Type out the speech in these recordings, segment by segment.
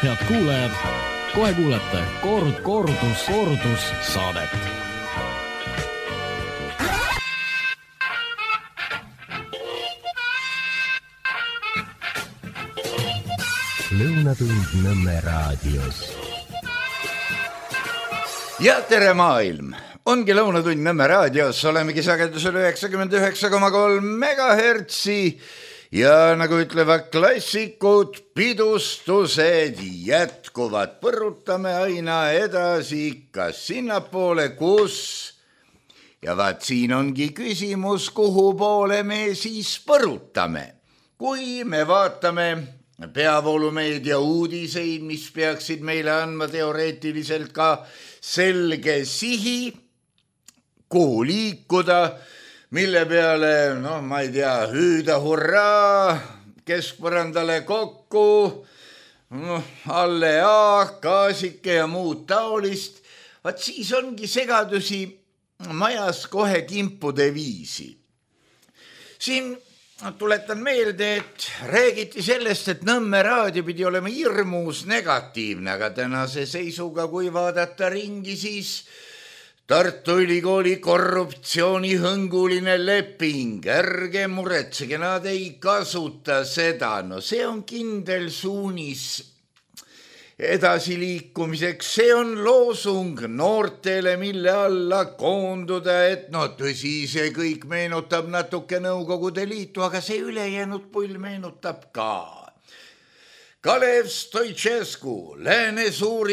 Head kuulajad, kohe kuulete kordus saadet. Lõunatund Nõmme raadios. Ja tere maailm! Ongi Lõunatund Nõmme raadios, olemegi sagedusel 99,3 megahertsi ja nagu ütlevad klassikud, pidustused jätkuvad. Põrutame aina edasi ikka sinnapoole, kus ja vaat siin ongi küsimus, kuhu poole me siis põrutame. Kui me vaatame peavoolumeedia uudiseid, mis peaksid meile andma teoreetiliselt ka selge sihi, kuhu liikuda, mille peale, ma ei tea, hüüda hurraa, keskpõrandale kokku, alle A, gaasike ja muud taolist, vaat siis ongi segadusi majas kohe kimpude viisi. Siin tuletan meelde, et räägiti sellest, et Nõmme raadio pidi olema hirmus negatiivne, aga tänase seisuga, kui vaadata ringi, siis Tartu Ülikooli korruptsioonihõnguline leping, ärge muretsege, nad ei kasuta seda. See on kindel suunis edasiliikumiseks, see on loosung noortele, mille alla koonduda, et tõsi, see kõik meenutab natuke Nõukogude Liitu, aga see ülejäänud pull meenutab ka. Kalev Stoicescu, lääne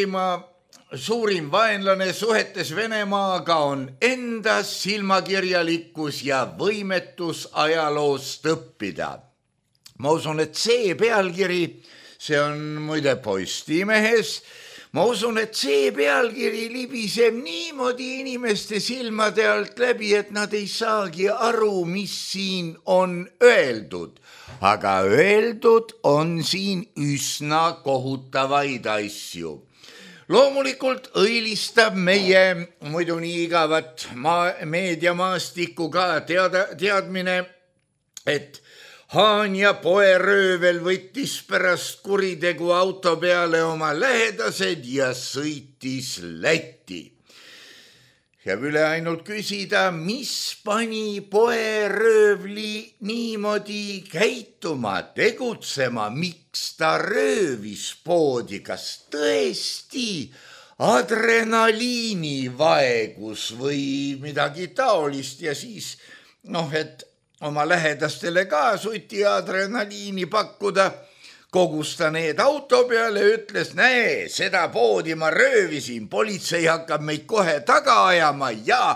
suurim vaenlane suhetes Venemaaga on enda silmakirjalikkus ja võimetus ajaloost õppida. Ma usun, et see pealkiri, see on muide Postimehes, ma usun, et see pealkiri libiseb niimoodi inimeste silmade alt läbi, et nad ei saagi aru, mis siin on öeldud. Aga öeldud on siin üsna kohutavaid asju. Loomulikult õilistab meie muidu nii igavat meediamaastikku ka teadmine, et Haanja poeröövel võttis pärast kuritegu auto peale oma lähedased ja sõitis Lätti. Jääb üle ainult küsida, mis pani poeröövli niimoodi käituma, tegutsema, miks ta röövis poodi, kas tõesti adrenaliini vaegus või midagi taolist ja siis, et oma lähedastele ka suti adrenaliini pakkuda, kogus ta need auto peale, ütles, näe, seda poodi ma röövisin, politsei hakkab meid kohe taga ajama ja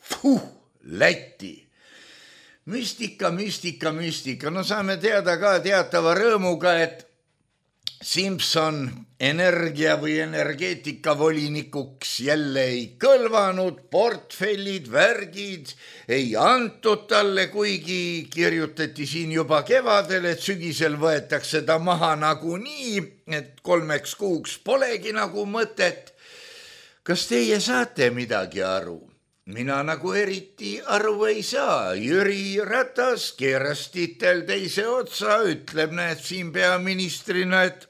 Lätti. Müstika. Saame teada ka teatava rõõmuga, et Simson energia või energeetika volinikuks jälle ei kõlvanud, portfellid, värgid ei antud talle, kuigi kirjutati siin juba kevadel, et sügisel võetakse ta maha nagunii, et 3 kuuks polegi nagu mõtet. Kas teie saate midagi aru? Mina nagu eriti aru ei saa. Jüri Ratas keeras titel teise otsa, ütleb näed siin peaministrina, et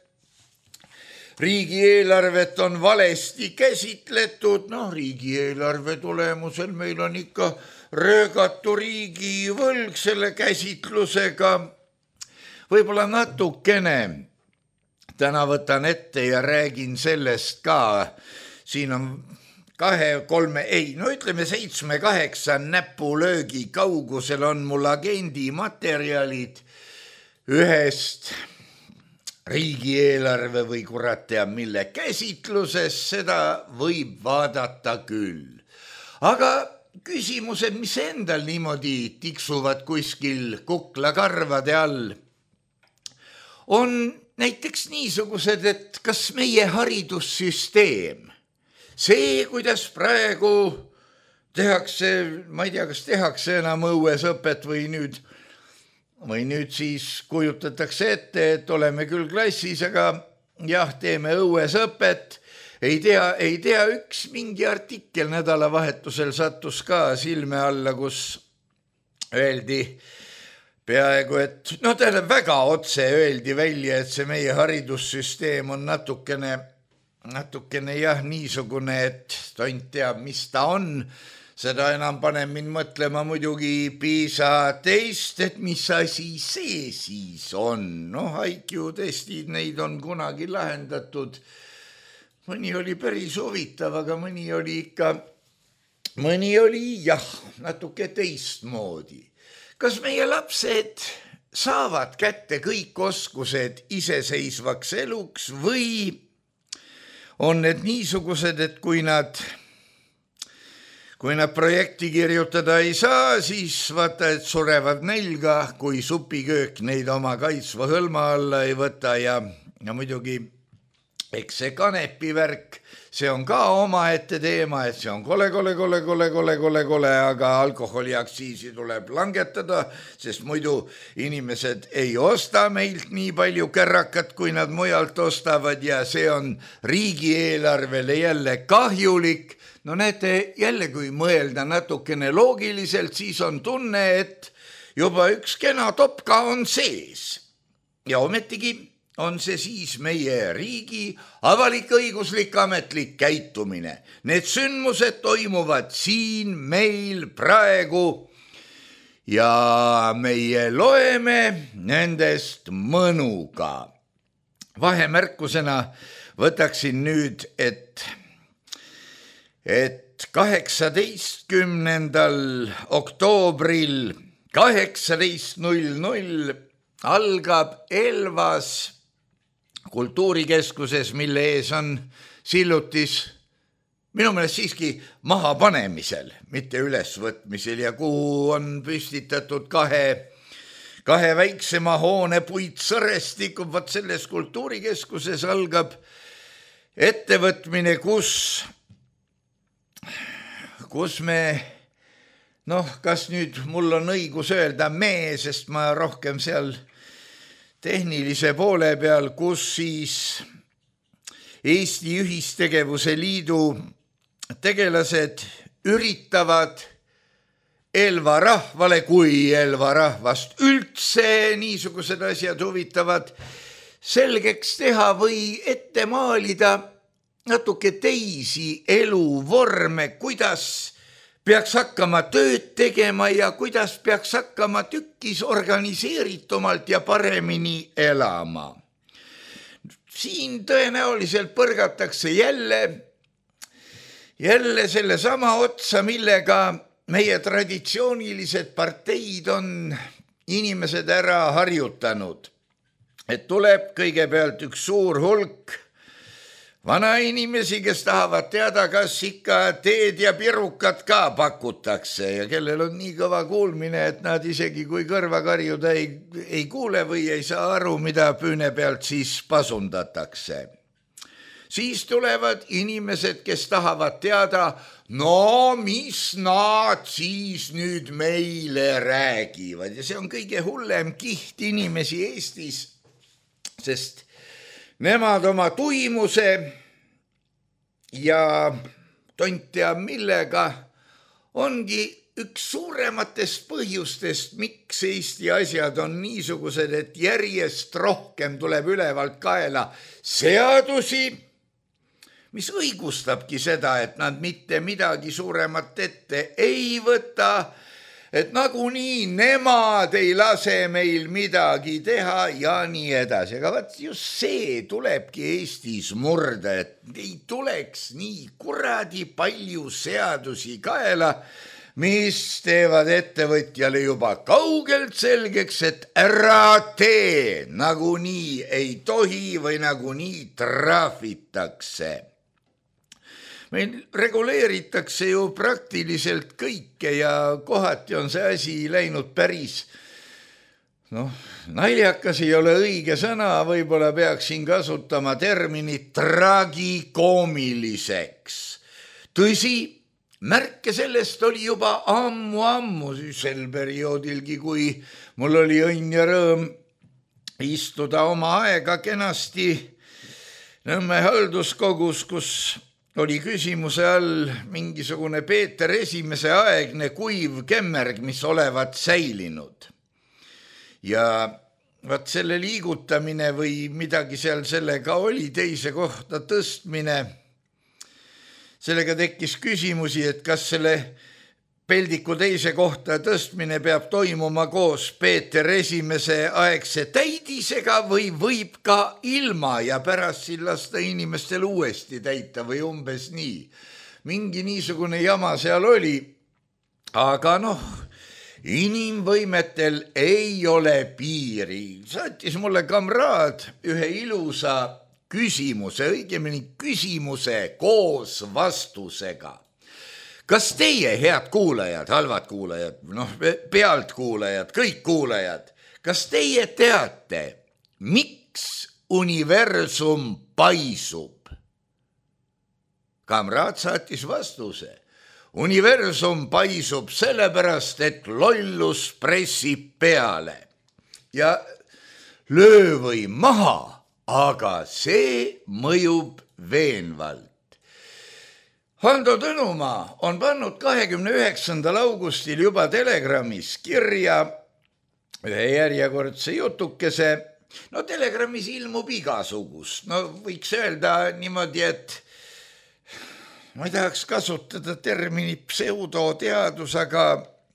riigieelarvet on valesti käsitletud. Riigieelarve tulemusel meil on ikka röögatu riigivõlg selle käsitlusega. Võib-olla natukene täna võtan ette ja räägin sellest ka. Siin on 7-8 näpulöögi kaugusel on mul agendi materjalid ühest riigieelarve või kurat teab mille käsitluses, seda võib vaadata küll. Aga küsimused, mis endal niimoodi tiksuvad kuskil kuklakarvade all, on näiteks niisugused, et kas meie haridussüsteem, see, kuidas praegu tehakse, ma ei tea, kas tehakse enam õues õpet või nüüd siis kujutatakse ette, et oleme küll klassis, aga jah, teeme õues õpet. Ei tea, üks mingi artikkel nädalavahetusel sattus ka silme alla, kus öeldi peaaegu, et tähendab väga otse öeldi välja, et see meie haridussüsteem on natukene jah, niisugune, et tont teab, mis ta on. Seda enam paneb mind mõtlema muidugi PISA test, et mis asi see siis on. IQ testid, neid on kunagi lahendatud. Mõni oli päris huvitav, aga mõni oli jah, natuke teistmoodi. Kas meie lapsed saavad kätte kõik oskused iseseisvaks eluks või on need niisugused, et kui nad projekti kirjutada ei saa, siis vaata, et surevad nälga, kui supiköök neid oma kaitsva hõlma alla ei võta ja muidugi eks see kanepivärk, see on ka omaette teema, et see on kole, aga alkoholiaktsiisi tuleb langetada, sest muidu inimesed ei osta meilt nii palju kärrakat, kui nad mujalt ostavad ja see on riigieelarvele jälle kahjulik. Näete, jälle kui mõelda natukene loogiliselt, siis on tunne, et juba üks kena topka on sees. Ja ometigi on see siis meie riigi avalik-õiguslik ametlik käitumine. Need sündmused toimuvad siin meil praegu ja meie loeme nendest mõnuga. Vahemärkusena võtaksin nüüd, et 18. oktoobril 18.00 algab Elvas kultuurikeskuses, mille ees on sillutis minu meelest siiski mahapanemisel, mitte ülesvõtmisel ja kuhu on püstitatud kahe väiksema hoone puitsõrestikud. Vaat selles kultuurikeskuses algab ettevõtmine, kus me, kas nüüd mul on õigus öelda me, sest ma rohkem seal tehnilise poole peal, kus siis Eesti Ühistegevuse Liidu tegelased üritavad Elva rahvale, kui Elva rahvast üldse niisugused asjad huvitavad, selgeks teha või ette maalida natuke teisi eluvorme, kuidas peaks hakkama tööd tegema ja kuidas peaks hakkama tükkis organiseeritumalt ja paremini elama. Siin tõenäoliselt põrgatakse jälle selle sama otsa, millega meie traditsioonilised parteid on inimesed ära harjutanud. Et tuleb kõigepealt üks suur hulk vanainimesi, kes tahavad teada, kas ikka teed ja pirukat ka pakutakse ja kellel on nii kõva kuulmine, et nad isegi kui kõrva karjuda ei kuule või ei saa aru, mida püüne pealt siis pasundatakse. Siis tulevad inimesed, kes tahavad teada, mis nad siis nüüd meile räägivad ja see on kõige hullem kiht inimesi Eestis, sest nemad oma tuimuse ja tont teab millega ongi üks suurematest põhjustest, miks Eesti asjad on niisugused, et järjest rohkem tuleb ülevalt kaela seadusi, mis õigustabki seda, et nad mitte midagi suuremat ette ei võta, et nagunii nemad ei lase meil midagi teha ja nii edasi. Aga vaat just see tulebki Eestis murda, et ei tuleks nii kuradi palju seadusi kaela, mis teevad ettevõtjale juba kaugelt selgeks, et ära tee, nagunii ei tohi või nagunii trahvitakse. Meil reguleeritakse ju praktiliselt kõike ja kohati on see asi läinud päris, naljakas ei ole õige sõna, võib-olla peaksin kasutama terminit tragikoomiliseks. Tõsi, märke sellest oli juba ammu sel perioodilgi, kui mul oli õnn ja rõõm istuda oma aega kenasti Nõmme halduskogus, kus oli küsimuse all mingisugune Peeter I aegne kuiv kemmerg, mis olevat säilinud. ja vaat selle liigutamine või midagi seal sellega oli, teise kohta tõstmine, sellega tekkis küsimusi, et kas selle peldiku teise kohta tõstmine peab toimuma koos Peeter Esimese aegse täidisega või võib ka ilma ja pärast siin lasta inimestel uuesti täita või umbes nii. Mingi niisugune jama seal oli, aga inimvõimetel ei ole piiri. Saatis mulle kamraad ühe ilusa küsimuse, õigemini küsimuse koos vastusega. Kas teie, head kuulajad, halvad kuulajad, pealtkuulajad, kõik kuulajad, kas teie teate, miks universum paisub? Kamraad saatis vastuse. Universum paisub sellepärast, et lollus pressib peale ja löö või maha, aga see mõjub veenvalt. Hando Tõnumaa on pannud 29. augustil juba Telegramis kirja ühe järjekordse jutukese. Telegramis ilmub igasugust. Võiks öelda niimoodi, et ma ei tahaks kasutada termini pseudoteadus, aga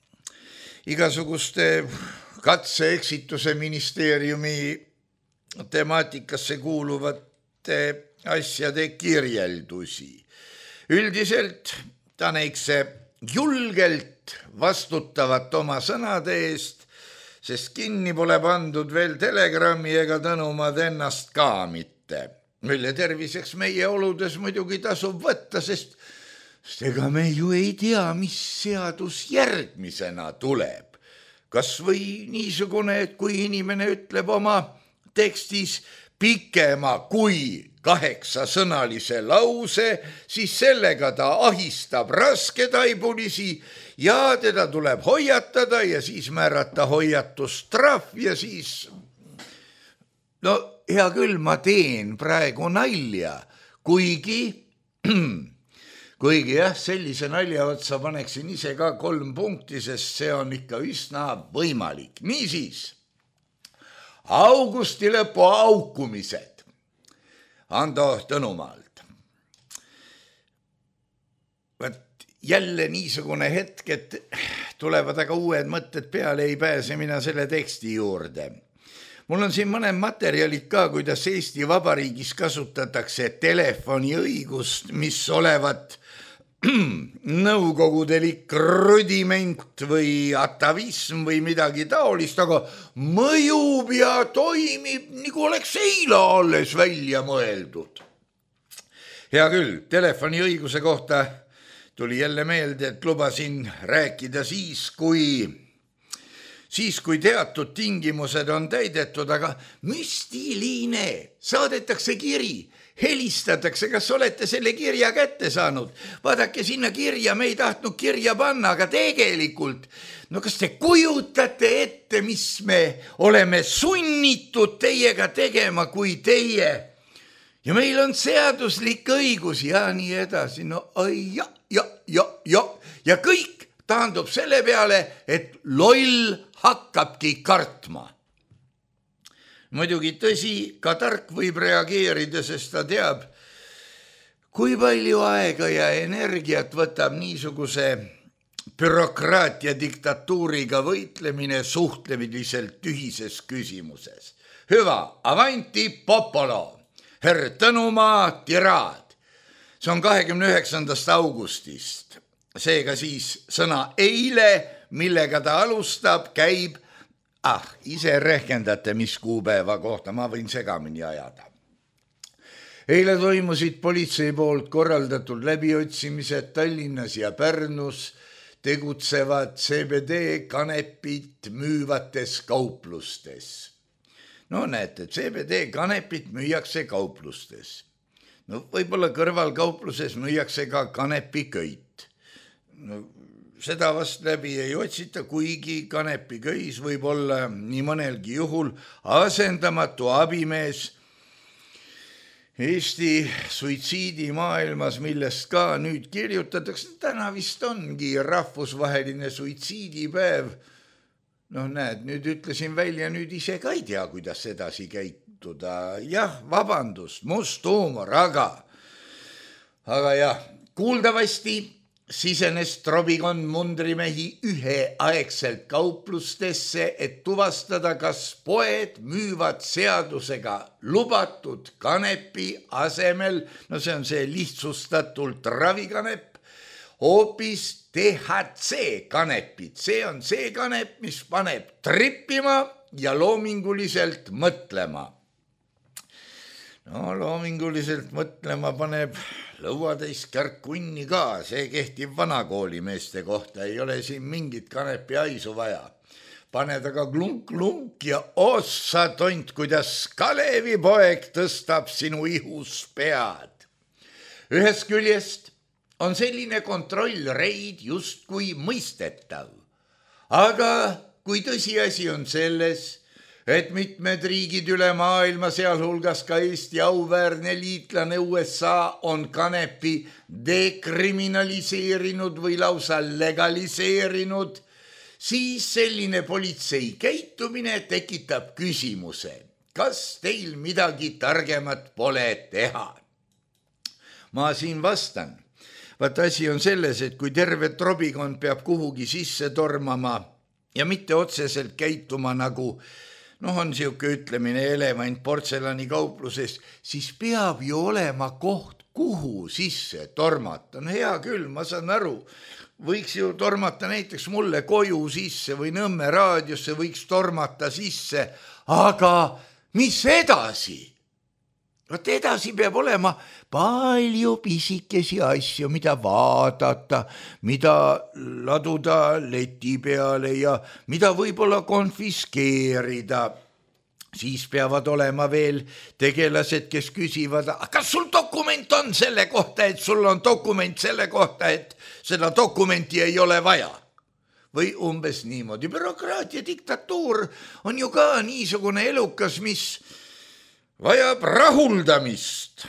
igasuguste katse-eksituse ministeeriumi temaatikasse kuuluvate asjade kirjeldusi. Üldiselt Taneikse julgelt vastutavat oma sõnade eest, sest kinni pole pandud veel Telegrami ega Tõnumaad ennast ka mitte. Mille terviseks meie oludes muidugi tasub võtta, sest ega me ju ei tea, mis seadus järgmisena tuleb. Kas või niisugune, et kui inimene ütleb oma tekstis pikema kui 8-sõnalise lause, siis sellega ta ahistab rasketaibulisi ja teda tuleb hoiatada ja siis määrata hoiatustrahv ja siis hea küll, ma teen praegu nalja, kuigi jah, sellise nalja otsa paneksin ise ka 3 punkti, sest see on ikka üsna võimalik. Niisiis, augusti lõpu aukumised Hando Tõnumaalt. Jälle niisugune hetk, et tulevad aga uued mõtted peale, ei pääse mina selle teksti juurde. Mul on siin mõned materjalid ka, kuidas Eesti Vabariigis kasutatakse telefoniõigust, mis olevat nõukogudelik rudiment või atavism või midagi taolist, aga mõjub ja toimib, nagu oleks eile alles välja mõeldud. Hea küll, telefoniõiguse kohta tuli jälle meelde, et lubasin rääkida siis, kui teatud tingimused on täidetud, aga müstiline, saadetakse kiri, helistatakse, kas olete selle kirja kätte saanud? Vaadake sinna kirja, me ei tahtnud kirja panna, aga tegelikult, kas te kujutate ette, mis me oleme sunnitud teiega tegema, kui teie, ja meil on seaduslik õigus ja nii edasi, ja kõik taandub selle peale, et loll hakkabki kartma. Muidugi tõsi, ka tark võib reageerida, sest ta teab, kui palju aega ja energiat võtab niisuguse bürokraatia diktatuuriga võitlemine suhtlemiliselt tühises küsimuses. Hüva, avanti popolo, herr Tõnumaa tiraad. See on 29. augustist. Seega siis sõna eile, millega ta alustab, käib ise rehkendate, mis kuupäeva kohta, ma võin segamini ajada. Eile toimusid politsei poolt korraldatud läbiotsimised Tallinnas ja Pärnus tegutsevad CBD kanepit müüvates kauplustes. Näete, CBD kanepit müüakse kauplustes. Võib-olla kõrvalkaupluses müüakse ka kanepiköit. Seda vast läbi ei otsita, kuigi kanepiköis võib olla nii mõnelgi juhul asendamatu abimees Eesti suitsiidimaailmas, millest ka nüüd kirjutatakse. Täna vist ongi rahvusvaheline suitsiidipäev. Noh, näed, nüüd ütlesin välja, nüüd ise ka ei tea, kuidas edasi käituda. Jah, vabandust, must huumor, aga jah, kuuldavasti sisenes trobikond mundrimehi üheaegselt kauplustesse, et tuvastada, kas poed müüvad seadusega lubatud kanepi asemel, no see on see lihtsustatult ravikanep, hoopis THC kanepid. See on see kanep, mis paneb trippima ja loominguliselt mõtlema. No loominguliselt mõtlema paneb lõuatäis kärkunni ka, see kehtib vanakoolimeeste kohta, ei ole siin mingit kanepi aisu vaja. Paned aga klunk-klunk ja ossa tont, kuidas Kalevi poeg tõstab sinu ihus pead. Ühest küljest on selline kontrollreid justkui mõistetav. Aga kui tõsiasi on selles, et mitmed riigid üle maailma, sealhulgas ka Eesti auväärne liitlane USA on kanepi dekriminaliseerinud või lausa legaliseerinud, siis selline politsei käitumine tekitab küsimuse, kas teil midagi targemat pole teha. Ma siin vastan. Vaat asi on selles, et kui terve trobikond peab kuhugi sisse tormama ja mitte otseselt käituma nagu, on siuke ütlemine elevant portselani kaupluses, siis peab ju olema koht, kuhu sisse tormata. No hea küll, ma saan aru, võiks ju tormata näiteks mulle koju sisse või Nõmme raadiosse võiks tormata sisse, aga mis edasi? Vot edasi peab olema palju pisikesi asju, mida vaadata, mida laduda leti peale ja mida võib-olla konfiskeerida. Siis peavad olema veel tegelased, kes küsivad, kas sul dokument on selle kohta, et sul on dokument selle kohta, et seda dokumenti ei ole vaja. Või umbes niimoodi. Bürokraatia diktatuur on ju ka niisugune elukas, mis vajab rahuldamist.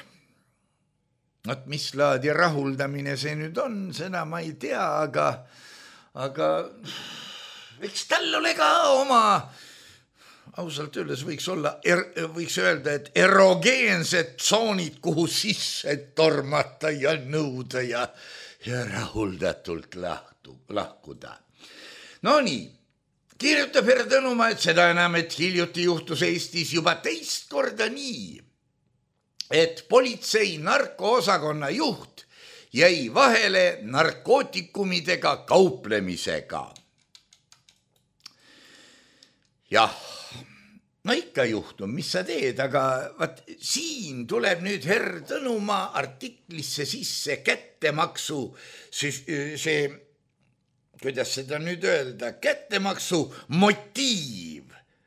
Vot mis laadi rahuldamine see nüüd on, seda ma ei tea, aga eks tal ole ka oma, ausalt öeldes võiks öelda, et erogeensed tsoonid, kuhu sisse tormata ja nõuda ja rahuldatult lahkuda. No nii. Kirjutab Herr Tõnumaa, et seda enam, et hiljuti juhtus Eestis juba teist korda nii, et politsei narkoosakonna juht jäi vahele narkootikumidega kauplemisega. Jah, no ikka juhtub, mis sa teed, aga vaat siin tuleb nüüd Herr Tõnumaa artiklisse sisse kättemaksu, see kuidas seda nüüd öelda, kättemaksu motiiv.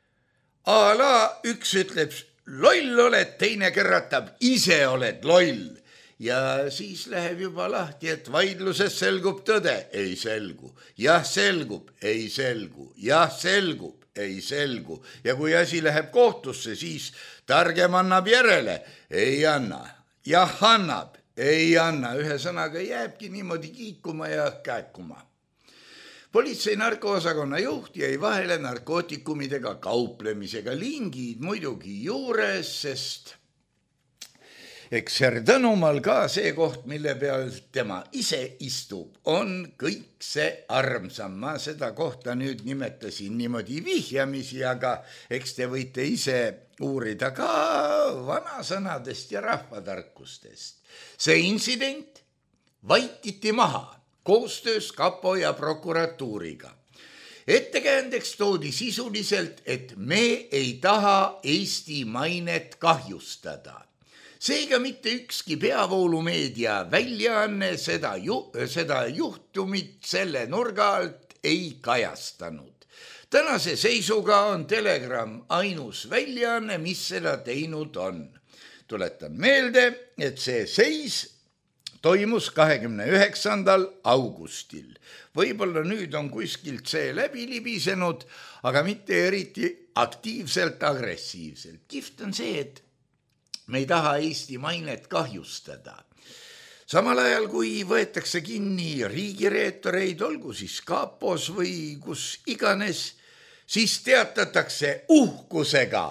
Üks ütleb, loll oled, teine kerratab, ise oled loll. Ja siis läheb juba lahti, et vaidluses selgub tõde, ei selgu. Jah, selgub, ei selgu. Jah, selgub, ei selgu. Ja kui asi läheb kohtusse, siis targem annab järele, ei anna. Jah, annab, ei anna. Ühesõnaga jääbki niimoodi kiikuma ja käekuma. Politsei narkoosakonna juht jäi vahele narkootikumidega kauplemisega, lingid muidugi juures, sest eks Herr Tõnumaal ka see koht, mille peal tema ise istub, on kõik see armsam. Ma seda kohta nüüd nimetasin niimoodi vihjamisi, aga eks te võite ise uurida ka vanasõnadest ja rahvatarkustest. See intsident vaikiti maha koostöös kapo ja prokuratuuriga. Ettekäändeks toodi sisuliselt, et me ei taha Eesti mainet kahjustada. Seega mitte ükski peavoolumeedia väljaanne seda juhtumit selle nurga alt ei kajastanud. Tänase seisuga on Telegram ainus väljaanne, mis seda teinud on. Tuletan meelde, et see seis toimus 29. augustil. Võib-olla nüüd on kuskilt see läbi libisenud, aga mitte eriti aktiivselt, agressiivselt. Kihvt on see, et me ei taha Eesti mainet kahjustada. Samal ajal, kui võetakse kinni riigireetoreid, olgu siis kapos või kus iganes, siis teatatakse uhkusega,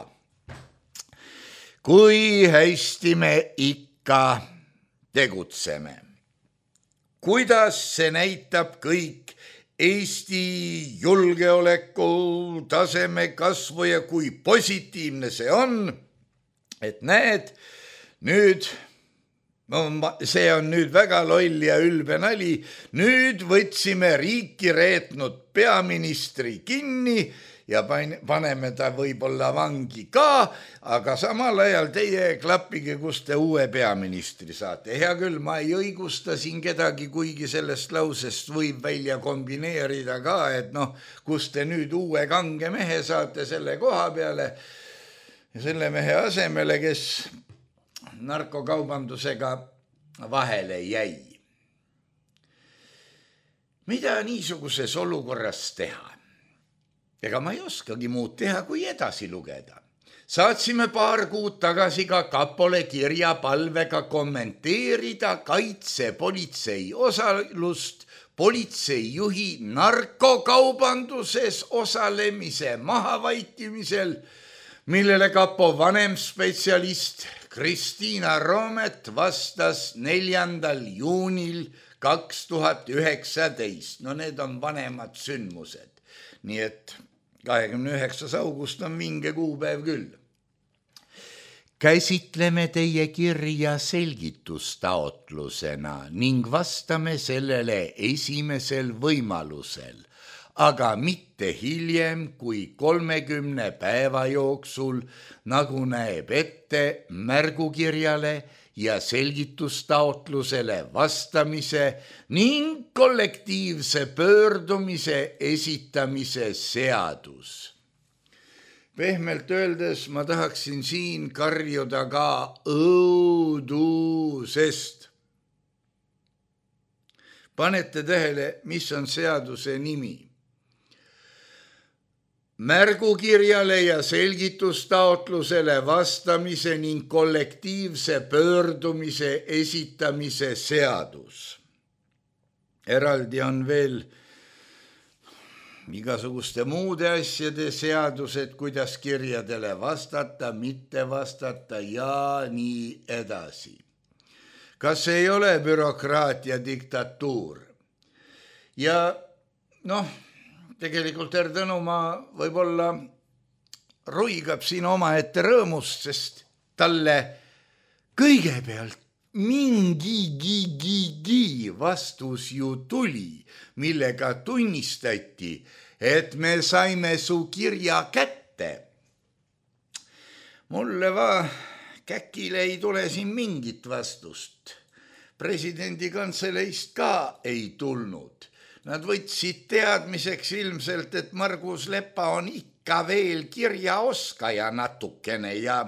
kui hästi me ikka tegutseme. Kuidas see näitab kõik Eesti julgeoleku taseme kasvu ja kui positiivne see on, et näed, nüüd, see on nüüd väga loll ja ülbe nali, nüüd võtsime riiki reetnud peaministri kinni ja paneme ta võib-olla vangi ka, aga samal ajal teie klappige, kus te uue peaministri saate. Hea küll, ma ei õigusta siin kedagi, kuigi sellest lausest võib välja kombineerida ka, et kus te nüüd uue kange mehe saate selle koha peale ja selle mehe asemele, kes narkokaubandusega vahele jäi. Mida niisuguses olukorras teha? Ega ma ei oskagi muud teha, kui edasi lugeda. Saatsime paar kuud tagasi ka kapole kirja palvega kommenteerida kaitsepolitsei osalust politseijuhi narkokaubanduses osalemise mahavaitimisel, millele kapo vanem spetsialist Kristiina Roomet vastas 4. juunil 2019. Need on vanemad sündmused. Nii et 29. august on vinge kuupäev küll. Käsitleme teie kirja selgitustaotlusena ning vastame sellele esimesel võimalusel, aga mitte hiljem kui 30 päeva jooksul, nagu näeb ette märgukirjale ja selgitustaotlusele vastamise ning kollektiivse pöördumise esitamise seadus. Pehmelt öeldes ma tahaksin siin karjuda ka õudusest. Panete tähele, mis on seaduse nimi. Märgukirjale ja selgitustaotlusele vastamise ning kollektiivse pöördumise esitamise seadus. Eraldi on veel igasuguste muude asjade seadused, kuidas kirjadele vastata, mitte vastata ja nii edasi. Kas ei ole bürokraatia diktatuur? Ja tegelikult Tõnumaa võib-olla ruigab siin omaette rõõmust, sest talle kõigepealt mingi vastus ju tuli, millega tunnistati, et me saime su kirja kätte. Mulle käkile ei tule siin mingit vastust. Presidendi kantseleist ka ei tulnud. Nad võtsid teadmiseks ilmselt, et Margus Lepa on ikka veel kirjaoskaja natukene ja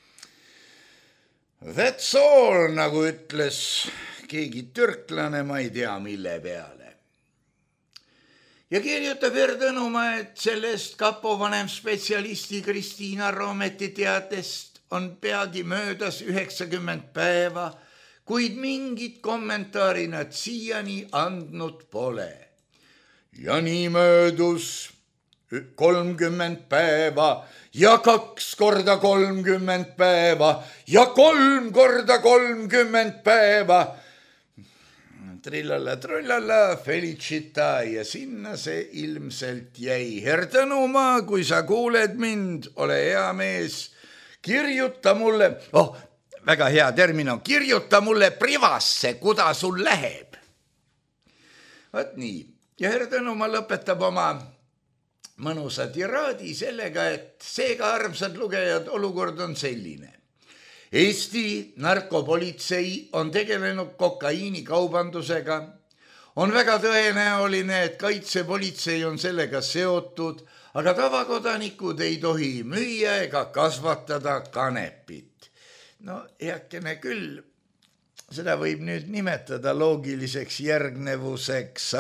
that's all, nagu ütles keegi türklane, ma ei tea mille peale. Ja kirjutab Tõnumaa, et sellest kapo vanem spetsialisti Kristiina Roometi teatest on peagi möödas 90 päeva, kuid mingit kommentaari nad siiani andnud pole. Ja nii möödus 30 päeva ja 2 korda 30 päeva ja 3 korda 30 päeva. Trillalla, trullalla, felicita ja sinna see ilmselt jäi. Tõnumaa, kui sa kuuled mind, ole hea mees, kirjuta mulle, väga hea termin on, kirjuta mulle privasse, kuda sul läheb. Vaat nii. Ja Tõnumaa lõpetab oma mõnusa tiraadi sellega, et seega, armsad lugejad, olukord on selline. Eesti narkopolitsei on tegelenud kokaiinikaubandusega. On väga tõenäoline, et kaitsepolitsei on sellega seotud, aga tavakodanikud ei tohi müüa ega kasvatada kanepit. Heakene küll, seda võib nüüd nimetada loogiliseks järgnevuseks,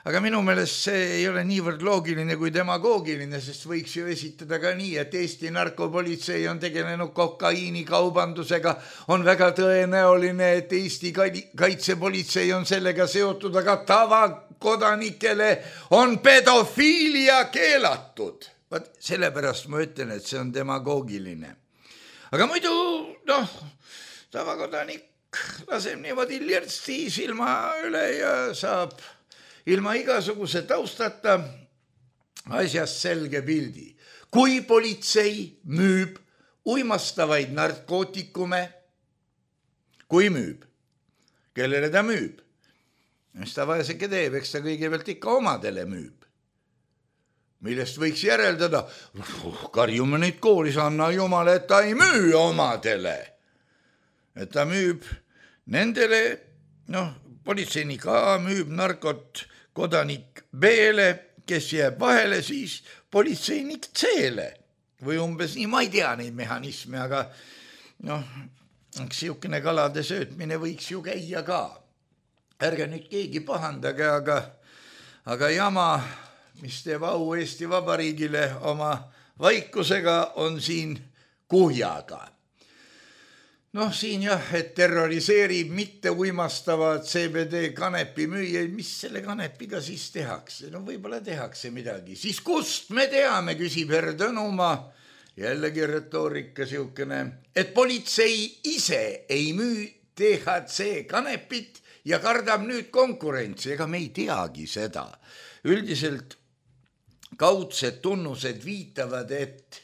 aga minu meelest see ei ole niivõrd loogiline kui demagoogiline, sest võiks ju esitada ka nii, et Eesti narkopolitsei on tegelenud kokaiinikaubandusega, on väga tõenäoline, et Eesti kaitsepolitsei on sellega seotud, aga tavakodanikele on pedofiilia keelatud. Vaat sellepärast ma ütlen, et see on demagoogiline. Aga muidu, tavakodanik laseb niimoodi lirtsti silma üle ja saab ilma igasuguse taustata asjast selge pildi. Kui politsei müüb uimastavaid narkootikume, kui müüb, kellele ta müüb, mis ta vaeseke teeb, eks ta kõigepealt ikka omadele müüb, millest võiks järeldada, karjume neid koolis, anna jumala, et ta ei müü omadele, et ta müüb nendele, politseinik A müüb narkot kodanik B-le, kes jääb vahele, siis politseinik C-le või umbes nii, ma ei tea neid mehhanisme, aga siukene kalade söötmine võiks ju käia ka. Ärge nüüd keegi pahandage, aga jama, mis teeb au Eesti Vabariigile oma vaikusega, on siin kuhjaga. Siin jah, et terroriseerib mitte uimastavad CBD kanepi müüjaid, mis selle kanepiga siis tehakse? Võib-olla tehakse midagi. Siis kust me teame, küsib Herr Tõnumaa, jällegi retoorika siukene, et politsei ise ei müü THC kanepit ja kardab nüüd konkurentsi. Ega me ei teagi seda. Üldiselt kaudsed tunnused viitavad, et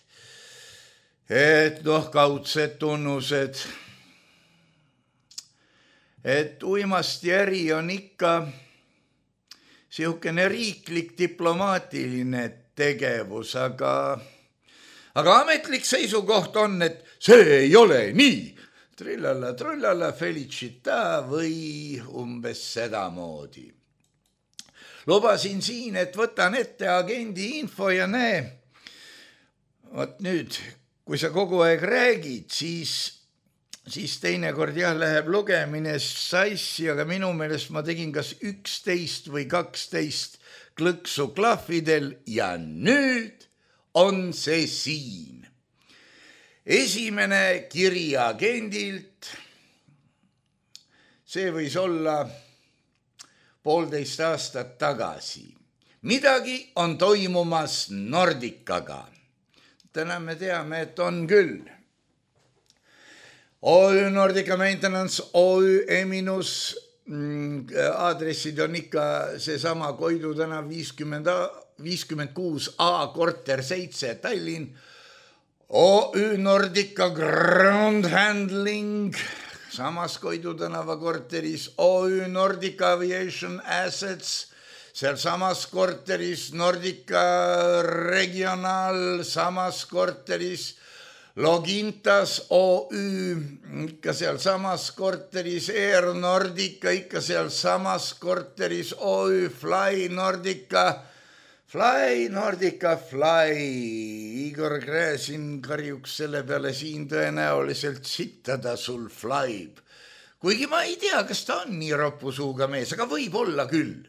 kaudsed tunnused, et uimasti äri on ikka siukene riiklik diplomaatiline tegevus, aga ametlik seisukoht on, et see ei ole nii. Trillalla, felicita või umbes sedamoodi. Lubasin siin, et võtan ette agendi info ja näe, vot nüüd, kui sa kogu aeg räägid, siis teinekord jah läheb lugemine sassi, aga minu meelest ma tegin kas 11 või 12 klõksu klahvidel ja nüüd on see siin. Esimene kiri agendilt, see võis olla 1,5 aastat tagasi. Midagi on toimumas Nordicaga. Täna me teame, et on küll. OÜ Nordica Maintenance, OÜ Eminus, aadressid on ikka seesama Koidu tänav 56A korter 7 Tallinn, OÜ Nordica Ground Handling, samas Koidu tänava korteris, OÜ Nordica Aviation Assets, seal samas korteris, Nordica Regional, samas korteris, Logintas OÜ, ikka seal samas korteris, Air Nordica, ikka seal samas korteris, OÜ Fly Nordica, Igor Gräzin karjuks selle peale siin tõenäoliselt sittada sul flyb. Kuigi ma ei tea, kas ta on nii ropusuuga mees, aga võib olla küll.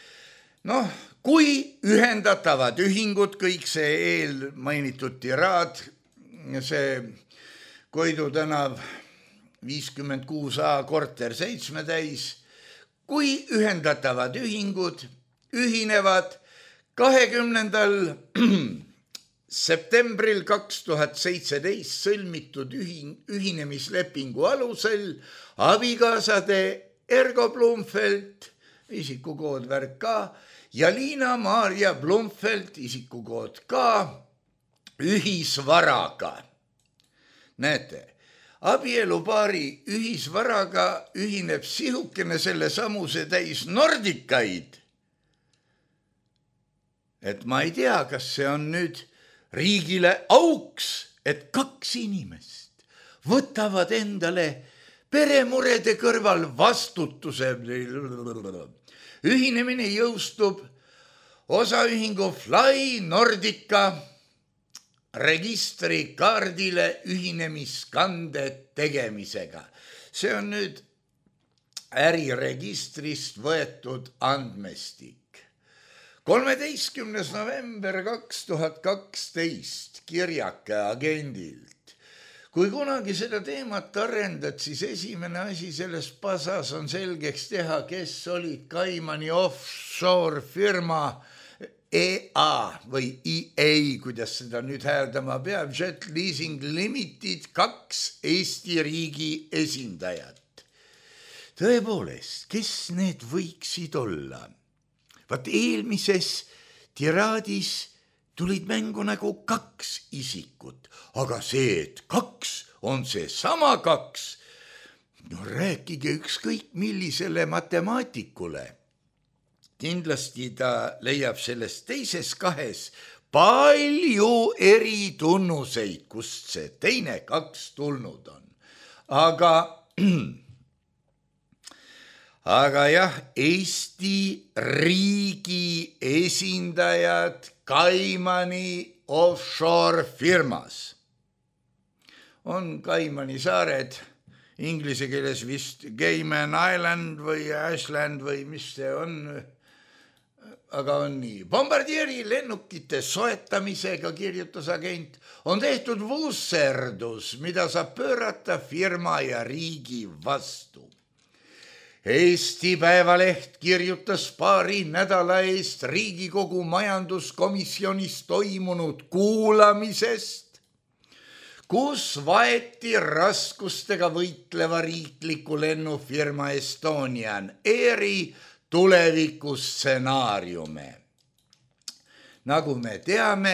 Kui ühendatavad ühingud, kõik see eelmainitud tiraad, see Koidu tänav 56A korter 7 täis, kui ühendatavad ühingud ühinevad 20. septembril 2017 sõlmitud ühinemislepingu alusel abikaasade Ergo Blumfeld, isikukood värk ka, ja Liina-Maarja Blumfeld, isikukood ka, ühisvaraga. Näete, abielupaari ühisvaraga ühineb sihukene selle samuse täis Nordicaid. Et ma ei tea, kas see on nüüd riigile auks, et 2 inimest võtavad endale peremurede kõrval vastutuse. Ühinemine jõustub osaühingu Fly Nordica registrikaardile ühinemiskande tegemisega. See on nüüd äriregistrist võetud andmestik. 13. november 2012 kirjake agendilt. Kui kunagi seda teemat arendad, siis esimene asi selles pasas on selgeks teha, kes olid Kaimani offshore firma EA või EA, kuidas seda nüüd hääldama peab, Jet Leasing Limited, 2 Eesti riigi esindajat. Tõepoolest, kes need võiksid olla? Vaat eelmises tiraadis tulid mängu nagu 2 isikut, aga see, et 2 on see sama 2, no rääkige ükskõik millisele matemaatikule. Kindlasti ta leiab sellest teises 2 palju eritunnuseid, kust see teine 2 tulnud on. Aga jah, Eesti riigi esindajad Kaimani offshore firmas. On Kaimani saared, inglise keeles vist Cayman Island või Ashland või mis see on, aga on nii. Bombardieri lennukite soetamisega, kirjutas agent, on tehtud vusserdus, mida saab pöörata firma ja riigi vastu. Eesti Päevaleht kirjutas paari nädala eest Riigikogu majanduskomisjonis toimunud kuulamisest, kus vaeti raskustega võitleva riikliku lennufirma Estonian Airi tulevikustsenaariume. Nagu me teame,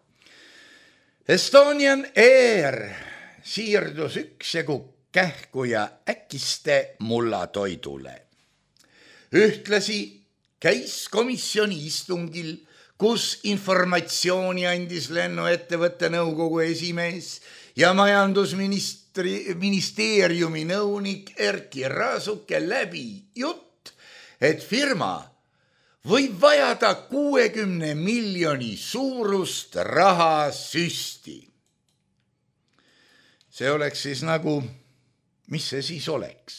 Estonian Air siirdus üksjagu kähku ja äkiste mullatoidule. Ühtlasi käis komisjoni istungil, kus informatsiooni andis lennuettevõtte nõukogu esimees ja majandusministeeriumi nõunik Erki Raasuke läbi jutt, et firma võib vajada 60 miljoni suurust rahasüsti. See oleks siis nagu, mis see siis oleks?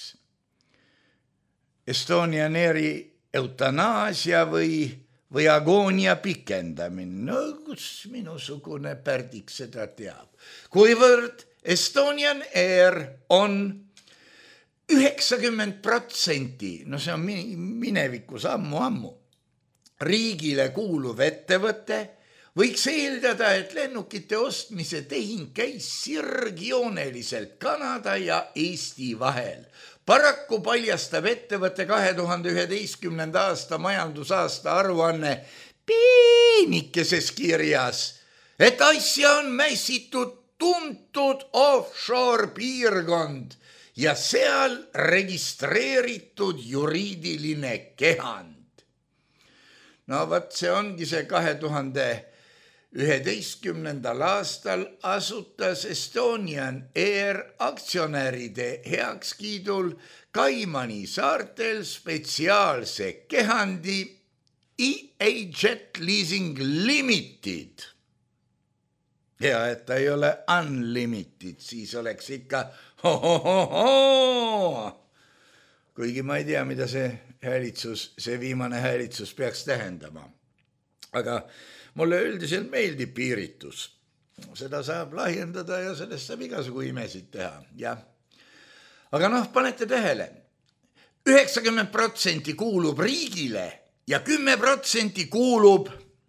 Estonian Airi eutanaasia või agoonia pikendamine? No kus minusugune pärdik seda teab? Kuivõrd Estonian Air on 90%, no see on minevikus ammu, riigile kuuluv ettevõte, võiks eeldada, et lennukite ostmise tehing käis sirgjooneliselt Kanada ja Eesti vahel. Paraku paljastab ettevõtte 2011. aasta majandusaasta aruanne peenikeses kirjas, et asja on mässitud tuntud offshore piirkond ja seal registreeritud juriidiline kehand. No võt, see ongi see 2011. aastal asutas Estonian Air aktsionäride heakskiidul Kaimani saartel spetsiaalse kehandi EA Jet Leasing Limited. Ja et ta ei ole unlimited, siis oleks ikka kuigi ma ei tea, mida see viimane häälitsus peaks tähendama. Aga mulle üldiselt meeldib piiritus. Seda saab lahjendada ja sellest saab igasugu imesid teha. Ja. Aga panete tähele, 90% kuulub riigile ja 10% kuulub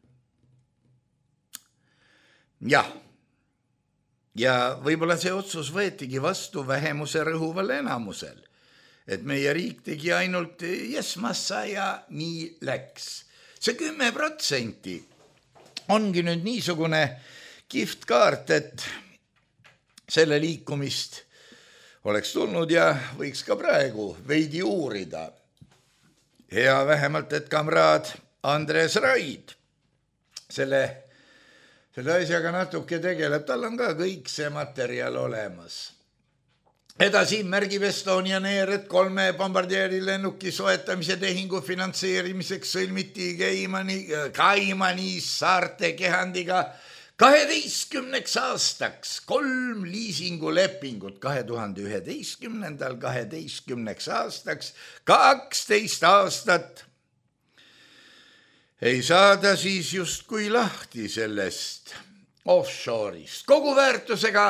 ja võib-olla see otsus võetigi vastu vähemuse rõhuval enamusel, et meie riik tegi ainult massa ja nii läks. See 10% ongi nüüd niisugune kihvt kaart, et selle liikumist oleks tulnud ja võiks ka praegu veidi uurida. Hea vähemalt, et kamraad Andres Raid selle asjaga natuke tegeleb, tal on ka kõik see materjal olemas. Edasi märgib Estonian Air, et 3 Bombardieri lennuki soetamise tehingu finantseerimiseks sõlmiti Kaimani saarte kehandiga 12 aastaks 3 liisingulepingut 2011. 12 aastaks 12 aastat. ei saada siis justkui lahti sellest offshore'ist koguväärtusega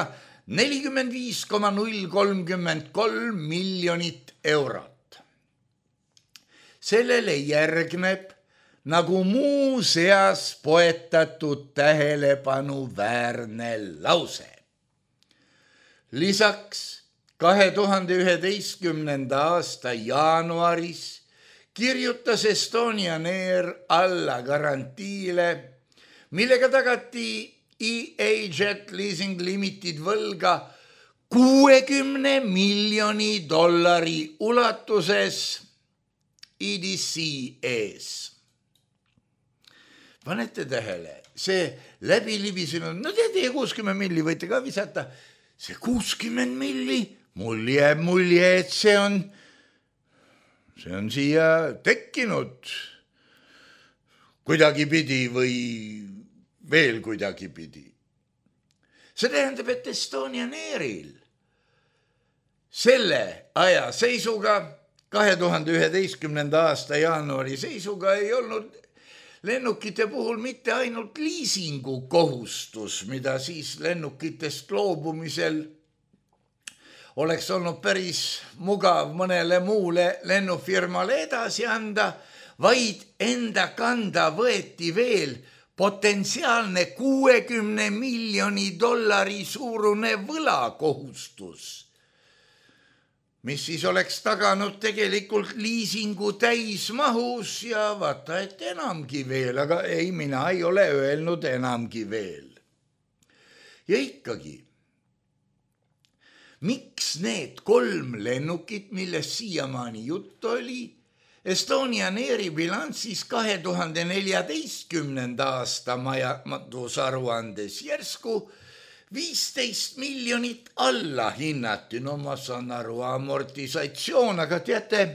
45,033 miljonit eurot. Sellele järgneb nagu muuseas poetatud tähelepanuväärne lause. Lisaks 2011. aasta jaanuaris kirjutas Estonian Air alla garantiile, millega tagati EaJet Leasing Limited võlga $60 miljoni ulatuses EDC ees. Panete tähele, see läbilibisenud, no te 60 milli võite ka visata, see 60 milli, mul jääb mulje, et see on siia tekkinud kuidagipidi või veel kuidagipidi. See tähendab, et Estonian Airil selle aja seisuga, 2011. aasta jaanuari seisuga ei olnud lennukite puhul mitte ainult liisingu kohustus, mida siis lennukitest loobumisel oleks olnud päris mugav mõnele muule lennufirmale edasi anda, vaid enda kanda võeti veel potentsiaalne $60 miljoni suurune võlakohustus, mis siis oleks taganud tegelikult liisingu täismahus ja vaata, et enamgi veel, aga ei, mina ei ole öelnud enamgi veel. Ja ikkagi, miks need 3 lennukit, millest siiamaani jutt oli, Estonian Airi bilansis 2014. aasta majandusaruandes järsku 15 miljonit alla hinnati, no ma saan aru, amortisatsioon, aga teate,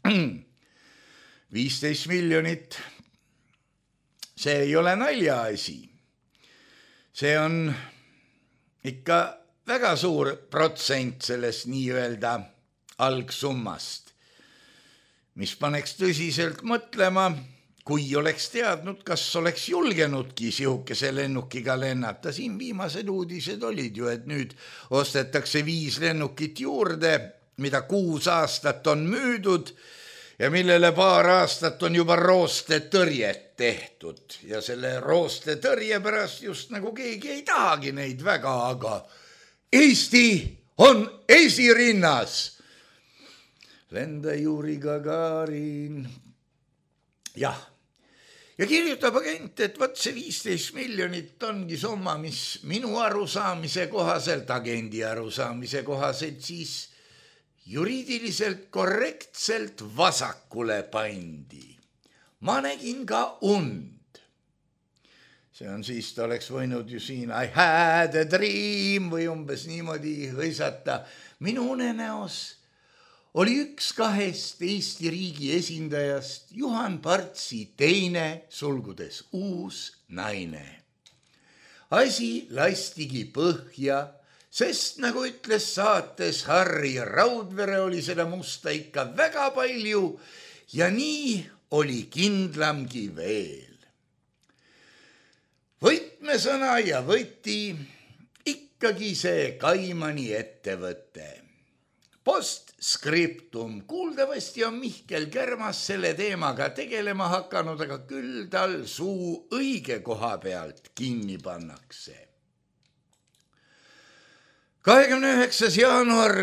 15 miljonit, see ei ole naljaasi. See on ikka väga suur protsent sellest nii-öelda algsummast, mis paneks tõsiselt mõtlema, kui oleks teadnud, kas oleks julgenudki sihukese lennukiga lennata. Siin viimased uudised olid ju, et nüüd ostetakse 5 lennukit juurde, mida 6 aastat on müüdud ja millele 2 aastat on juba roostetõrjet tehtud. Ja selle roostetõrje pärast just nagu keegi ei tahagi neid väga, aga Eesti on esirinnas. Lenda Juri Gagarin. Jah. Ja kirjutab agent, et võt see 15 miljonit ongi summa, mis minu arusaamise kohaselt, agendi arusaamise kohaselt siis juriidiliselt korrektselt vasakule pandi. Ma nägin ka und. See on siis, ta oleks võinud ju siin I had a dream või umbes niimoodi hõisata. Minu unenäos oli üks 2 Eesti riigi esindajast Juhan Partsi teine, sulgudes uus naine. Asi lastigi põhja, sest nagu ütles saates Harri Raudvere, oli seda musta ikka väga palju ja nii oli kindlamgi veel. Võtmesõna ja võti ikkagi see Kaimani ettevõte. Postscriptum, kuuldavasti on Mihkel Kärmas selle teemaga tegelema hakanud, aga küll tal suu õige koha pealt kinni pannakse. 29. jaanuar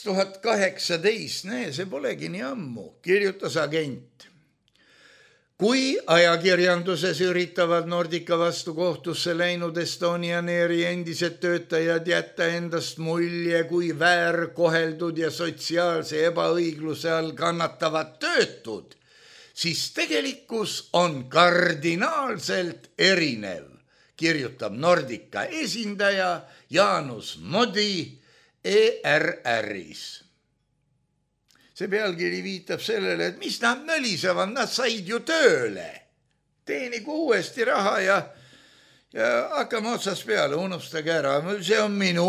2018, see polegi nii ammu, kirjutas agent. Kui ajakirjanduses üritavad Nordica vastu kohtusse läinud Estonian Airi endised töötajad jätta endast mulje kui väärkoheldud ja sotsiaalse ebaõigluse all kannatavad töötud, siis tegelikkus on kardinaalselt erinev, kirjutab Nordica esindaja Jaanus Modi ERR-is. See pealkiri viitab sellele, et mis nad nõlisevad, nad said ju tööle. Teenigu uuesti raha ja hakkame otsast peale, unustage ära. See on minu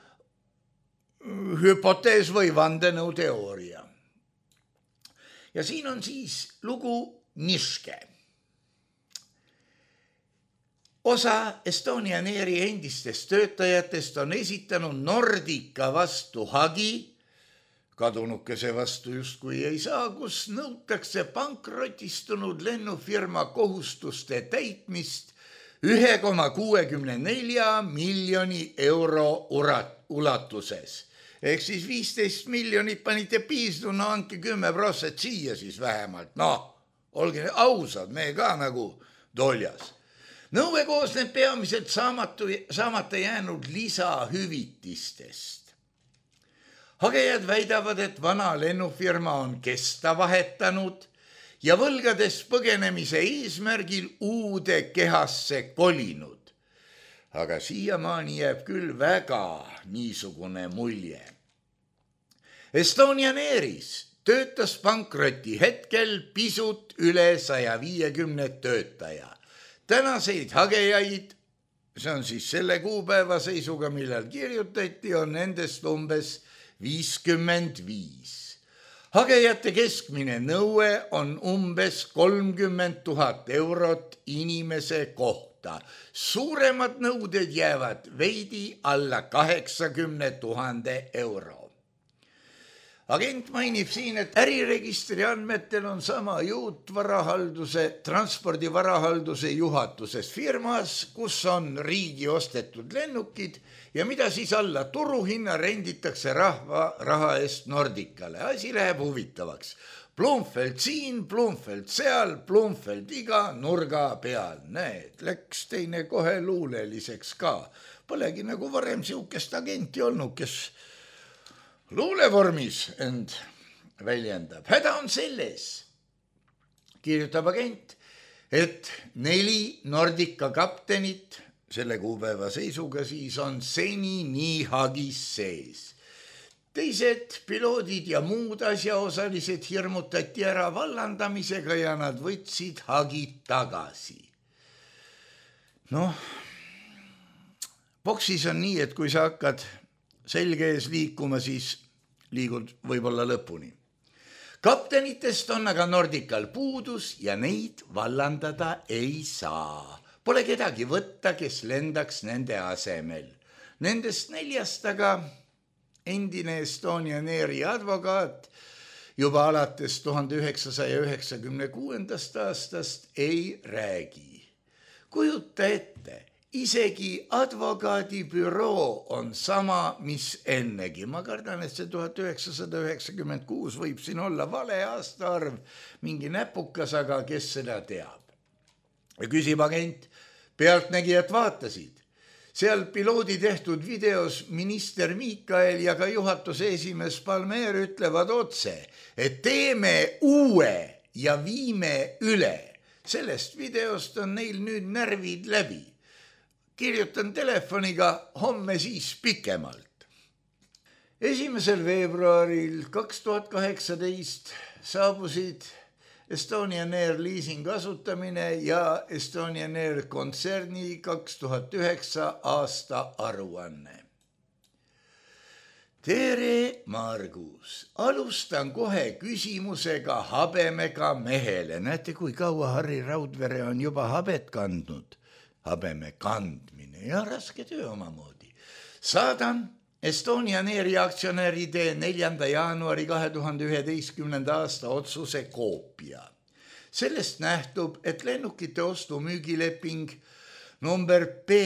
hüpotees või vandenõuteooria. Ja siin on siis lugu niške. Osa Estonian Airi endistest töötajatest on esitanud Nordica vastu hagi, kadunukese vastu justkui ei saa, kus nõutakse pankrotistunud lennufirma kohustuste täitmist 1,64 miljoni euro ulatuses. Ehk siis 15 miljonit panite piisdu, no andke 10% siia siis vähemalt. Olge ausad, me ka nagu doljas. Nõue koosneb peamiselt saamata jäänud lisahüvitistest. Hagejad väidavad, et vana lennufirma on kesta vahetanud ja võlgadest põgenemise eesmärgil uude kehasse kolinud. Aga siiamaani jääb küll väga niisugune mulje. Estonian Airis töötas pankroti hetkel pisut üle 150 töötaja. Tänaseid hagejaid, see on siis selle kuupäeva seisuga, millal kirjutati, on nendest umbes 55. Hagejate keskmine nõue on umbes 30 000 eurot inimese kohta. Suuremad nõuded jäävad veidi alla 80 000 euro. Agent mainib siin, et äriregistri andmetel on sama juut transpordivarahalduse juhatuses firmas, kus on riigi ostetud lennukid ja mida siis alla turuhinna renditakse raha eest Nordicale. Asi läheb huvitavaks. Blumfeld siin, Blumfeld seal, Blumfeld iga nurga peal. Näed, läks teine kohe luuleliseks ka. Polegi nagu varem siukest agenti olnud, kes luulevormis end väljendab. Häda on selles, kirjutab agent, et 4 Nordica kaptenit, selle kuupäeva seisuga siis on seni nii hagis sees. Teised piloodid ja muud asjaosalised hirmutati ära vallandamisega ja nad võtsid hagid tagasi. Boksis on nii, et kui sa hakkad selge ees liikuma, siis liigud võib-olla lõpuni. Kaptenitest on aga Nordical puudus ja neid vallandada ei saa. Pole kedagi võtta, kes lendaks nende asemel. Nendest 4 aga endine Estonian Airi advokaat juba alates 1996. aastast ei räägi. Kujuta ette, isegi advokaadibüroo on sama, mis ennegi. Ma kardan, et see 1996 võib siin olla vale aastaarv, mingi näpukas, aga kes seda teab. Ja küsib agent, pealtnägijad vaatasid. Seal piloodi tehtud videos minister Miikael ja ka juhatuse esimees Palmer ütlevad otse, et teeme uue ja viime üle. Sellest videost on neil nüüd närvid läbi. Kirjutan telefoniga homme siis pikemalt. 1. veebruaril 2018 saabusid Estonian Air leasing asutamine ja Estonian Air kontserni 2009 aasta aruanne. Tere, Margus! Alustan kohe küsimusega habemega mehele. Näete, kui kaua Harri Raudvere on juba habet kandnud. Habeme kandmine ja raske töö omamoodi. Saadan Estonian Airi aktsionäride 4. jaanuari 2011. aasta otsuse koopia. Sellest nähtub, et lennukite ostu-müügileping number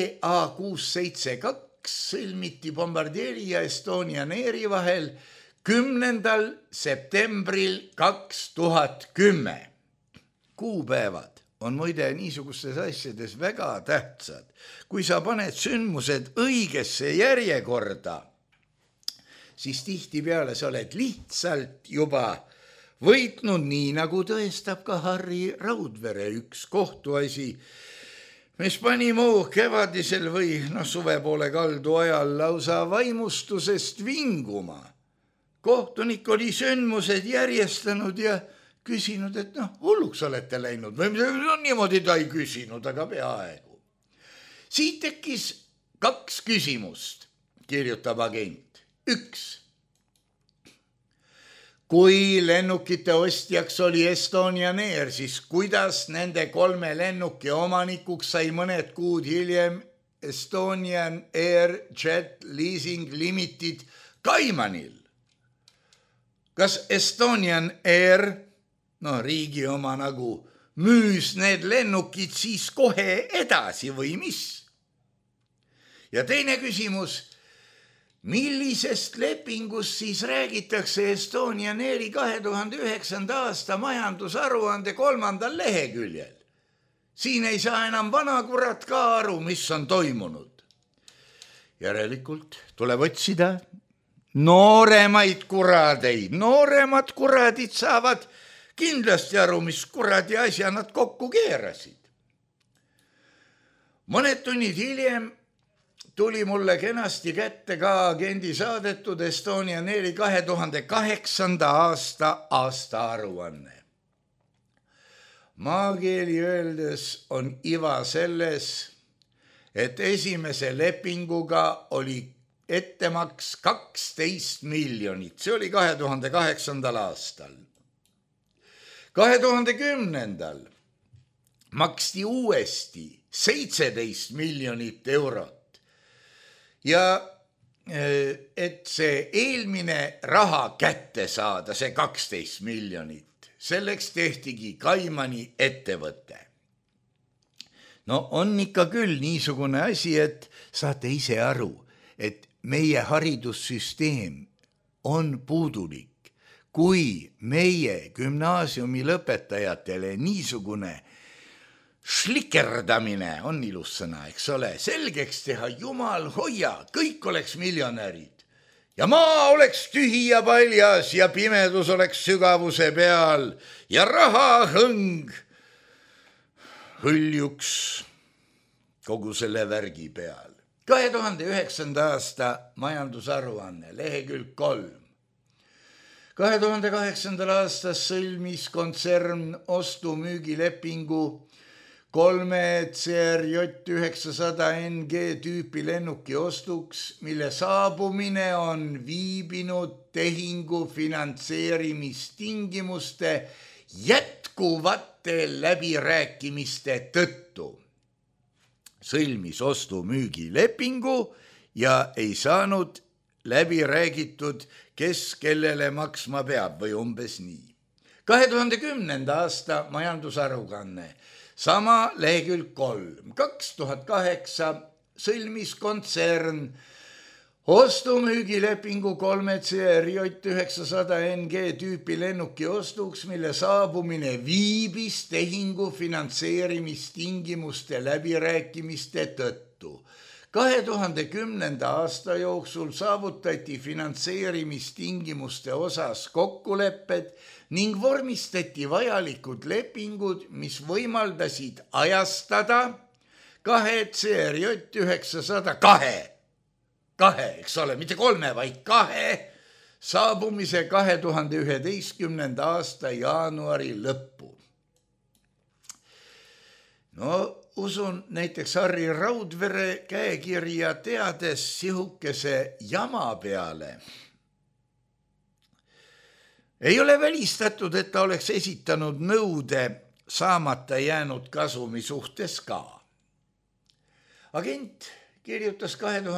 PA672 sõlmiti Bombardieri ja Estonian Airi vahel 10. septembril 2010. Kuupäevad on muide niisugustes asjades väga tähtsad. Kui sa paned sündmused õigesse järjekorda, siis tihtipeale sa oled lihtsalt juba võitnud, nii nagu tõestab ka Harri Raudvere üks kohtuasi, mis pani mu kevadisel või suvepoole kaldu ajal lausa vaimustusest vinguma. Kohtunik oli sündmused järjestanud ja küsinud, et hulluks olete läinud või niimoodi ta ei küsinud, aga peaaegu. Siit tekkis 2 küsimust, kirjutab agent. 1. kui lennukite ostjaks oli Estonian Air, siis kuidas nende 3 lennuki omanikuks sai mõned kuud hiljem Estonian Air Jet Leasing Limited Kaimanil? Kas Estonian Air, riigi oma nagu, müüs need lennukid siis kohe edasi või mis? Ja teine küsimus, millisest lepingust siis räägitakse Estonian Airi 2009. aasta majandusaruande 3. leheküljel? Siin ei saa enam vanakurat ka aru, mis on toimunud. Järelikult tuleb otsida nooremaid kuradeid. Nooremad kuradid saavad kindlasti aru, mis kuradi asja nad kokku keerasid. Mõned tunnid hiljem tuli mulle kenasti kätte ka agendi saadetud Estonian Airi 2008. aasta aastaaruanne. Maakeeli öeldes on iva selles, et esimese lepinguga oli ettemaks 12 miljonit. See oli 2008. aastal. 2010. maksti uuesti 17 miljonit eurot. Ja et see eelmine raha kätte saada, see 12 miljonit, selleks tehtigi Kaimani ettevõte. On ikka küll niisugune asi, et saate ise aru, et meie haridussüsteem on puudulik, kui meie gümnaasiumi lõpetajatele niisugune šlikerdamine on ilus sõna, eks ole, selgeks teha, jumal hoia, kõik oleks miljonärid ja maa oleks tühi ja paljas ja pimedus oleks sügavuse peal ja rahahõng hõljuks kogu selle värgi peal. 2009. aasta majandusaruanne, lehekülg 3. 2008. aastas sõlmis kontsern ostu-müügilepingu 3 CRJ 900 NG tüüpi lennuki ostuks, mille saabumine on viibinud tehingu finantseerimistingimuste jätkuvate läbirääkimiste tõttu. Sõlmis ostu-müügilepingu ja ei saanud läbi räägitud, kes kellele maksma peab või umbes nii. 2010. aasta majandusaruanne, sama lehekülg 3. 2008 sõlmis kontsern ostu-müügilepingu 3 CRJ 900 NG tüüpi lennuki ostuks, mille saabumine viibis tehingu finantseerimistingimuste läbirääkimiste tõttu. 2010. aasta jooksul saavutati finantseerimistingimuste osas kokkulepped ning vormistati vajalikud lepingud, mis võimaldasid ajastada 2 CRJ 900 kahe, eks ole, mitte 3, vaid 2 saabumise 2011. aasta jaanuari lõppu. Usun näiteks Harri Raudvere käekirja teades sihukese jama peale. Ei ole välistatud, et ta oleks esitanud nõude saamata jäänud kasumi suhtes ka. Agent kirjutas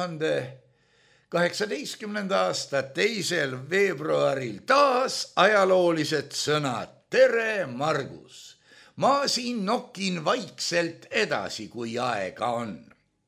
2018. aasta 2. veebruaril taas ajaloolised sõnad. Tere, Margus! Ma siin nokin vaikselt edasi, kui aega on.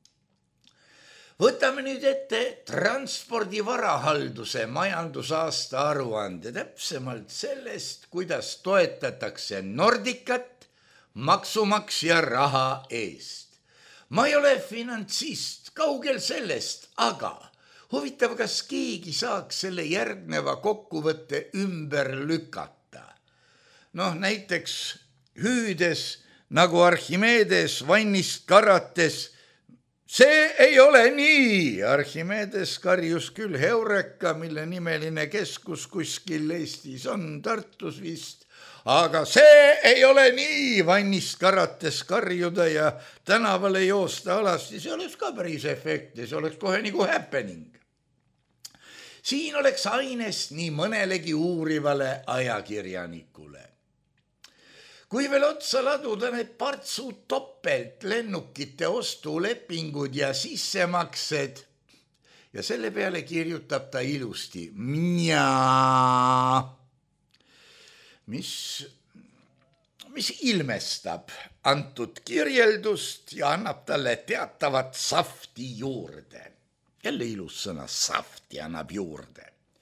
Võtame nüüd ette transpordi varahalduse majandusaasta aruande, täpsemalt sellest, kuidas toetatakse Nordicat maksumaksja raha eest. Ma ei ole finantsist, kaugel sellest, aga huvitav, kas keegi saaks selle järgneva kokkuvõtte ümber lükata. Näiteks hüüdes nagu Archimedes vannist karates, see ei ole nii. Archimedes karjus küll Heureka, mille nimeline keskus kuskil Eestis on, Tartus vist, aga see ei ole nii vannist karates karjuda ja tänavale joosta alasti, see oleks ka päris efekti, see oleks kohe nagu happening. Siin oleks ainest nii mõnelegi uurivale ajakirjanikule. Kui veel otsa laduda need partsud topelt lennukite ostulepingud ja sissemaksed ja selle peale kirjutab ta ilusti mis ilmestab antud kirjeldust ja annab talle teatavat safti juurde. Jälle ilus sõna, safti annab juurde.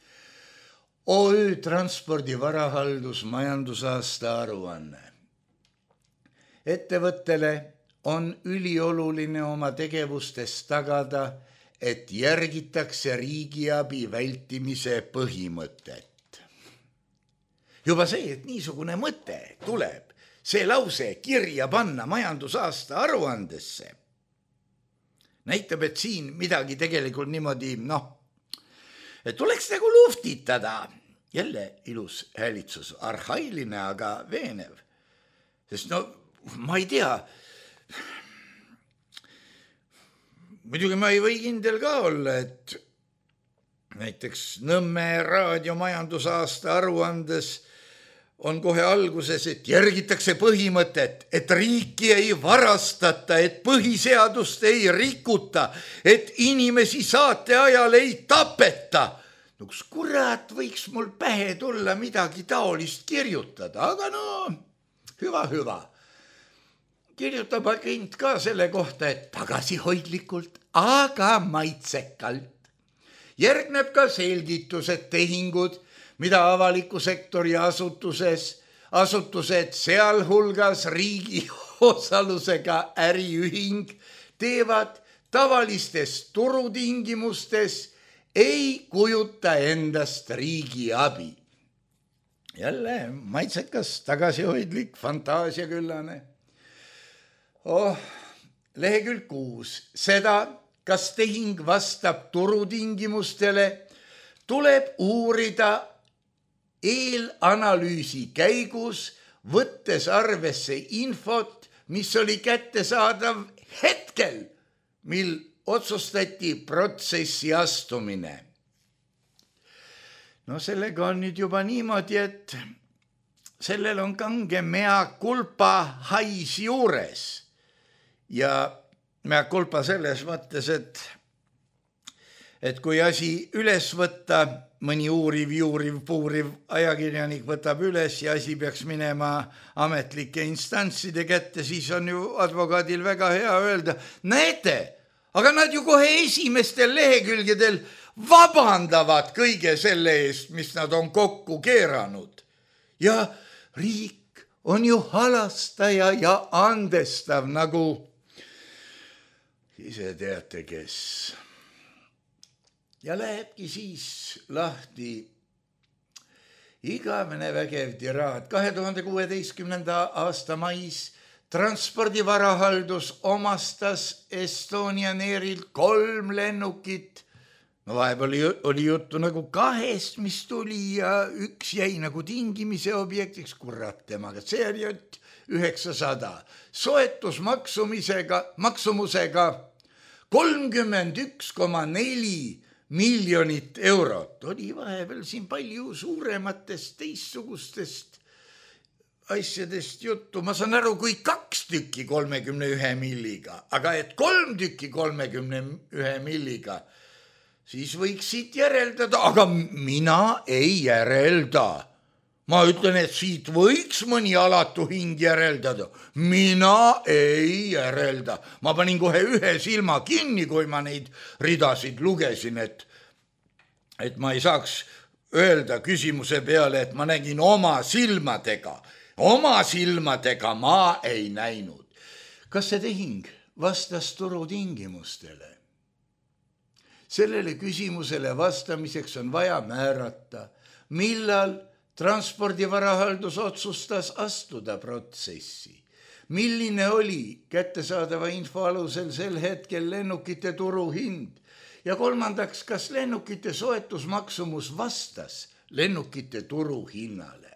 OÜ Transpordi Varahaldus majandusaasta aruanne. Ettevõttele on ülioluline oma tegevustes tagada, et järgitakse riigiabi vältimise põhimõtet. Juba see, et niisugune mõte tuleb, see lause kirja panna majandusaasta aruandesse, näitab, et siin midagi tegelikult niimoodi, et tuleks nagu luftitada. Jälle ilus häälitsus, arhailine, aga veenev. Sest ma ei tea, muidugi ma ei või kindel ka olla, et näiteks Nõmme raadio majandusaasta aruandes on kohe alguses, et järgitakse põhimõtet, et riiki ei varastata, et põhiseadust ei rikuta, et inimesi saate ajal ei tapeta. Kus kurat võiks mul pähe tulla midagi taolist kirjutada, aga hüva. Kirjutab agent ka selle kohta, et tagasihoidlikult, aga maitsekalt. Järgneb ka selgitus, et tehingud, mida avaliku sektori asutused, sealhulgas riigi osalusega äriühing, teevad tavalistes turutingimustes, ei kujuta endast riigi abi. Jälle maitsekas, tagasihoidlik, fantaasiaküllane. Lehekülg 6. Seda, kas tehing vastab turutingimustele, tuleb uurida eelanalüüsi käigus, võttes arvesse infot, mis oli kättesaadav hetkel, mil otsustati protsessi astumine. Sellega on nüüd juba niimoodi, et sellel on kange mea culpa hais juures. Ja mea culpa selles mõttes, et kui asi üles võtta, mõni puuriv ajakirjanik võtab üles ja asi peaks minema ametlike instantside kätte, siis on ju advokaadil väga hea öelda, näete, aga nad ju kohe esimestel lehekülgedel vabandavad kõige selle eest, mis nad on kokku keeranud. Ja riik on ju halastaja ja andestav, nagu ise teate, kes. Ja lähebki siis lahti igavene vägev tiraad. 2016. aasta mais Transpordi Varahaldus omastas Estonian Airilt 3 lennukit. Vahepeal oli juttu nagu 2, mis tuli ja 1 jäi nagu tingimise objektiks, kurat temaga. See oli 900. Soetusmaksumusega 31,4 miljonit eurot. Oli vahepeal siin palju suurematest teistsugustest asjadest juttu. Ma saan aru, kui 2 tükki 31 milliga, aga et 3 tükki 31 milliga, siis võiks siit järeldada, aga mina ei järelda. Ma ütlen, et siit võiks mõni alatu hing järeldada. Mina ei järelda. Ma panin kohe 1 silma kinni, kui ma neid ridasid lugesin, et ma ei saaks öelda küsimuse peale, et ma nägin oma silmadega. Oma silmadega ma ei näinud. Kas see tehing vastas turutingimustele? Sellele küsimusele vastamiseks on vaja määrata, millal Transpordi Varahaldus otsustas astuda protsessi. Milline oli kättesaadava info alusel sel hetkel lennukite turuhind? Ja 3. kas lennukite soetusmaksumus vastas lennukite turuhinnale?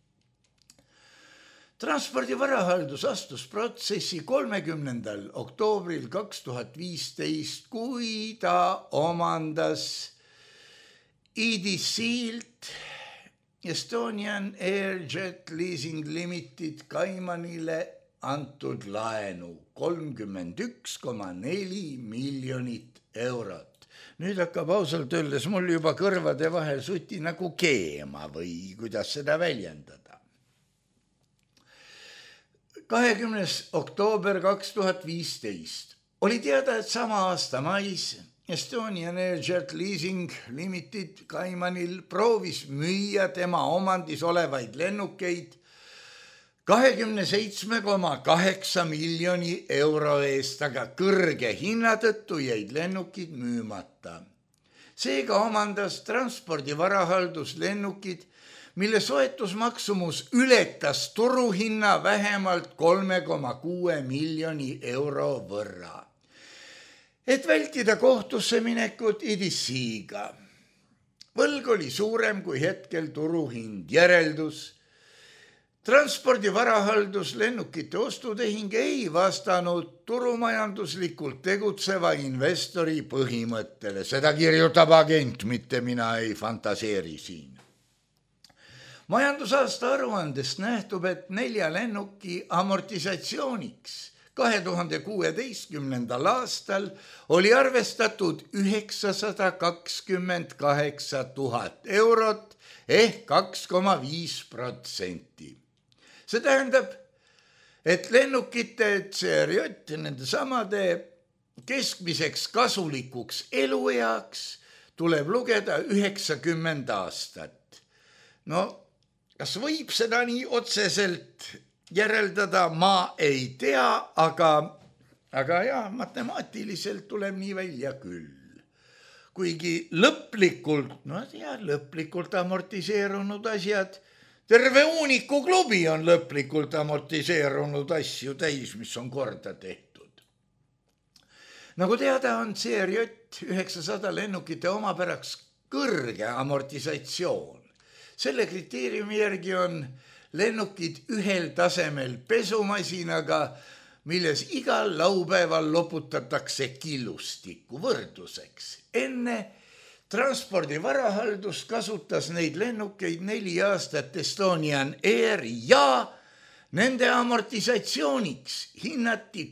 Transpordi Varahaldus astus protsessi 30. oktoobril 2015, kui ta omandas EDC-lt Estonian Air Jet Leasing Limited Kaimanile antud laenu 31,4 miljonit eurot. Nüüd hakkab ausalt öeldes mul juba kõrvade vahel suti nagu keema või kuidas seda väljendada. 20. oktoober 2015 oli teada, et sama aasta mais Estonian Air Jet Leasing Limited Kaimanil proovis müüa tema omandis olevaid lennukeid 27,8 miljoni euro eest, aga kõrge hinna tõttu jäid lennukid müümata. Seega omandas transpordivarahaldus lennukid, mille soetusmaksumus ületas turuhinna vähemalt 3,6 miljoni euro võrra. Et vältida kohtusse minekut EDC-ga. Võlg oli suurem kui hetkel turuhind. Järeldus. Transpordivarahaldus lennukite ostutehing ei vastanud turumajanduslikult tegutseva investori põhimõttele. Seda kirjutab agent, mitte mina ei fantaseeri siin. Majandusaasta aruandest nähtub, et 4 lennuki amortisatsiooniks 2016. aastal oli arvestatud 928 000 eurot ehk 2,5%. See tähendab, et lennukite CRJ nende samade keskmiseks kasulikuks elueaks tuleb lugeda 90 aastat. No, kas võib seda nii otseselt järeldada, ma ei tea, aga jah, matemaatiliselt tuleb nii välja küll. Kuigi lõplikult amortiseerunud asjad, terve uuniku klubi on lõplikult amortiseerunud asju täis, mis on korda tehtud. Nagu teada on CRJ 900 lennukite omapäraks kõrge amortisatsioon. Selle kriteeriumi järgi on lennukid ühel tasemel pesumasinaga, milles igal laupäeval loputatakse killustikku võrdluseks. Enne transpordivarahaldus kasutas neid lennukeid 4 aastat Estonian Air ja nende amortisatsiooniks hinnati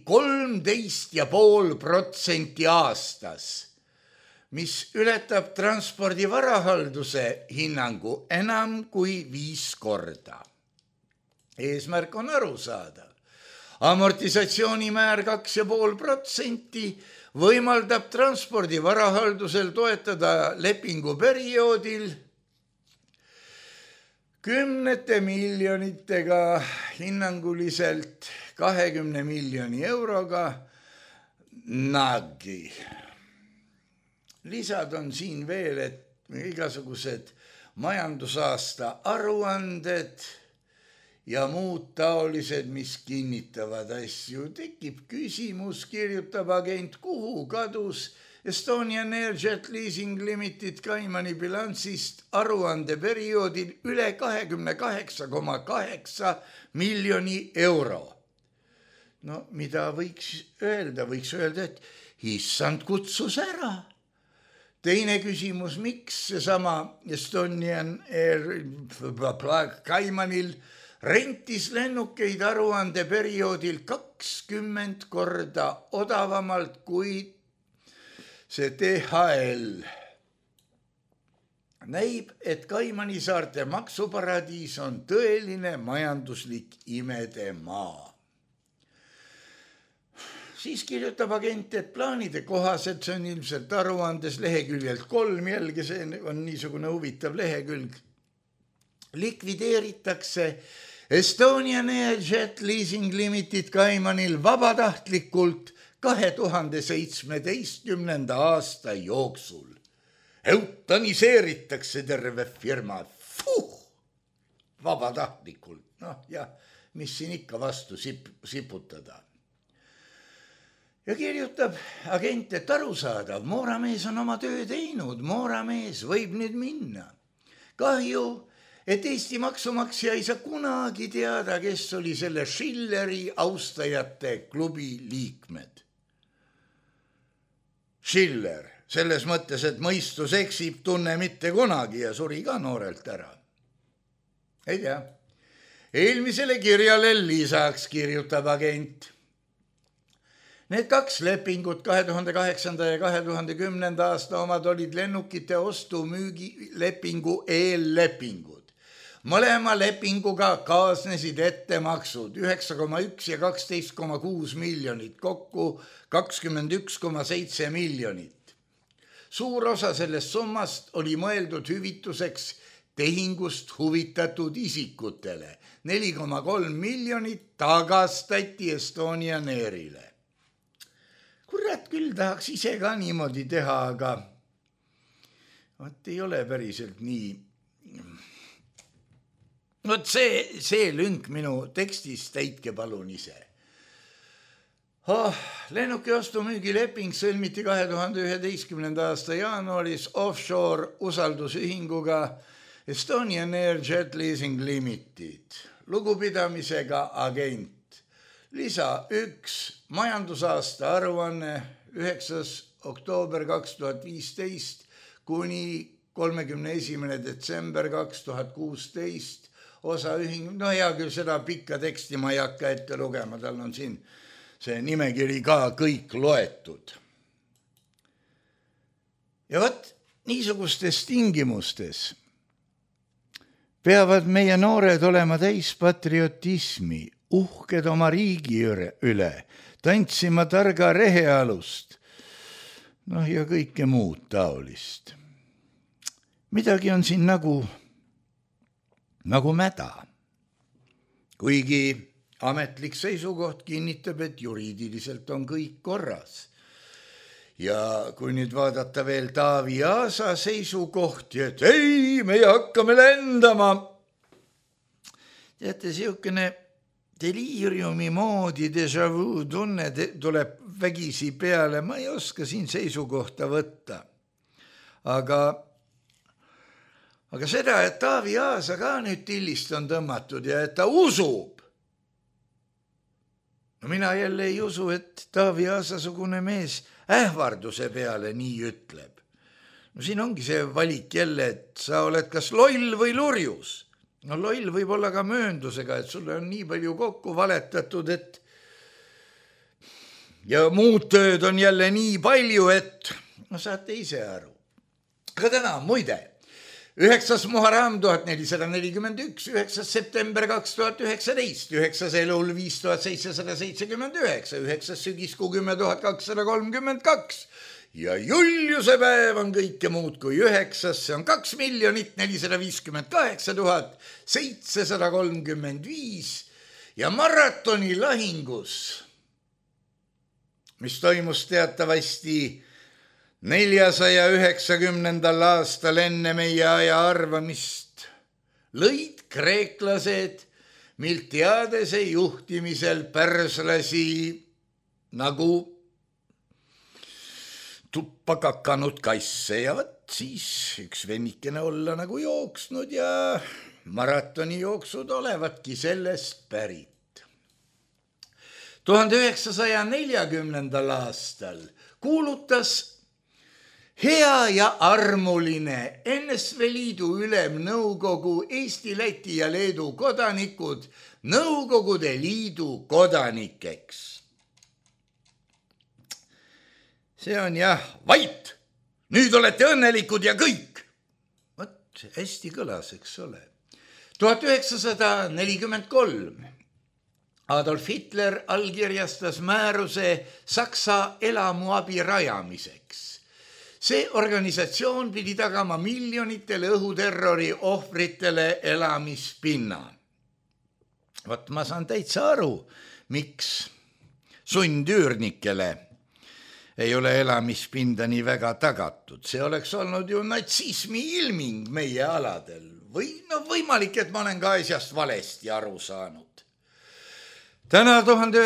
13,5% aastas, mis ületab transpordivarahalduse hinnangu enam kui 5 korda. Eesmärk on arusaadav. Amortisatsioonimäär 2,5% võimaldab transpordivarahaldusel toetada lepinguperioodil 10 miljonitega, hinnanguliselt 20 miljoni euroga nagi. Lisad on siin veel, et igasugused majandusaasta aruanded ja muud taolised, mis kinnitavad asju. Tekib küsimus, kirjutab agent, kuhu kadus Estonian Air Jet Leasing Limited Kaimani bilansist aruandeperioodil üle 28,8 miljoni euro. No mida võiks öelda? Võiks öelda, et issand kutsus ära. Teine küsimus, miks seesama Estonian Air Kaimanil rentis lennukeid aruandeperioodil 20 korda odavamalt kui see DHL. Näib, et Kaimani saarte maksuparadiis on tõeline majanduslik imedemaa. Siis kirjutab agent, et plaanide kohaselt, see on ilmselt aruandes leheküljelt 3, jälgi see on niisugune huvitav lehekülg, likvideeritakse Estonian Air Jet Leasing Limited Kaimanil vabatahtlikult 2017. aasta jooksul. Eutaniseeritakse terve firma. Vabatahtlikult. Noh, ja mis siin ikka vastu siputada. Ja kirjutab agent, et arusaadav, Mooramees on oma töö teinud, Mooramees võib nüüd minna. Kahju, et Eesti maksumaksja ei saa kunagi teada, kes oli selle Schilleri austajate klubi liikmed. Schiller, selles mõttes, et mõistus eksib, tunne mitte kunagi ja suri ka noorelt ära. Ei tea. Eelmisele kirjale lisaks kirjutab agent. Need 2 lepingut, 2008. ja 2010. aasta omad olid lennukite ostu-müügi lepingu eellepingud. Mõlema lepinguga kaasnesid ettemaksud 9,1 ja 12,6 miljonit, kokku 21,7 miljonit. Suur osa sellest summast oli mõeldud hüvituseks tehingust huvitatud isikutele. 4,3 miljonit tagastati Estonian Airile. Kurat, küll tahaks ise ka niimoodi teha, aga ei ole päriselt nii. See lünk minu tekstis täitke palun ise. Lennuki ostu-müügi leping sõlmiti 2011. aasta jaanuaris offshore usaldusühinguga Estonian Air Jet Leasing Limited. Lugupidamisega agent. Lisa 1, majandusaasta aruanne 9. oktoober 2015 kuni 31. detsember 2016. Osaühing, hea küll, seda pikka teksti ma ei hakka ette lugema, tal on siin see nimekiri ka kõik loetud. Ja võt, niisugustes tingimustes peavad meie noored olema täis patriotismi, uhked oma riigi üle, tantsima targa rehealust, ja kõike muud taolist. Midagi on siin nagu mäda. Kuigi ametlik seisukoht kinnitab, et juriidiliselt on kõik korras. Ja kui nüüd vaadata veel Taavi Aasa seisukohti, et ei, meie hakkame lendama. Teate, siukene deliiriumi moodi déjà vu tunne tuleb vägisi peale, ma ei oska siin seisukohta võtta. Aga seda, et Taavi Aasa ka nüüd tillist on tõmmatud ja et ta usub. Mina jälle ei usu, et Taavi Aasa-sugune mees ähvarduse peale nii ütleb. Siin ongi see valik jälle, et sa oled kas loll või lurjus. Loll võib olla ka mööndusega, et sulle on nii palju kokku valetatud, et ja muud tööd on jälle nii palju, et saate ise aru. Aga täna, muide, 9. Muharram 1441, 9. september 2019, 9. elul 5779, 9. sügiskuu 10.232 ja Juliuse päev on kõike muud kui 9, see on 2 458 735 ja maratoni lahingus, mis toimus teatavasti 490. aastal enne meie aja arvamist, lõid kreeklased Miltiadese juhtimisel pärslasi nagu tuppa kakanud kasse ja siis üks vennikene olla nagu jooksnud ja maratoni jooksud olevatki sellest pärit. 1940. aastal kuulutas hea ja armuline NSV Liidu ülemnõukogu Eesti, Läti ja Leedu kodanikud Nõukogude Liidu kodanikeks. See on vait, nüüd olete õnnelikud ja kõik. Võt, hästi kõlas, eks ole. 1943 Adolf Hitler allkirjastas määruse Saksa elamuabi rajamiseks. See organisatsioon pidi tagama miljonitele õhuterrori ohvritele elamispinna. Vot ma saan täitsa aru, miks sundüürnikele ei ole elamispinda nii väga tagatud. See oleks olnud ju natsismi ilming meie aladel. Või võimalik, et ma olen ka asjast valesti aru saanud. Täna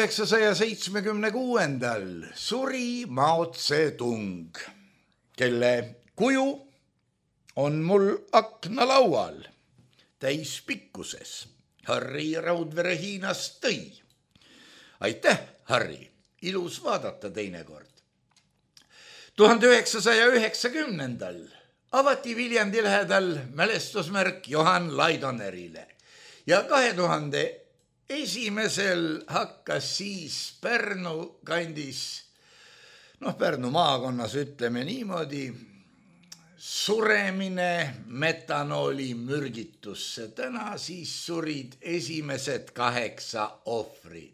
1976. suri Mao Tse-tung, kelle kuju on mul aknalaual täispikkuses. Harri Raudvere Hiinast tõi. Aitäh, Harri, ilus vaadata teinekord. 1990. avati Viljandi lähedal mälestusmärk Johan Laidonerile ja 2001. hakkas siis Pärnu kandis, Pärnu maakonnas ütleme niimoodi, suremine metanooli mürgitusse. Täna siis surid esimesed 8 ohvrit.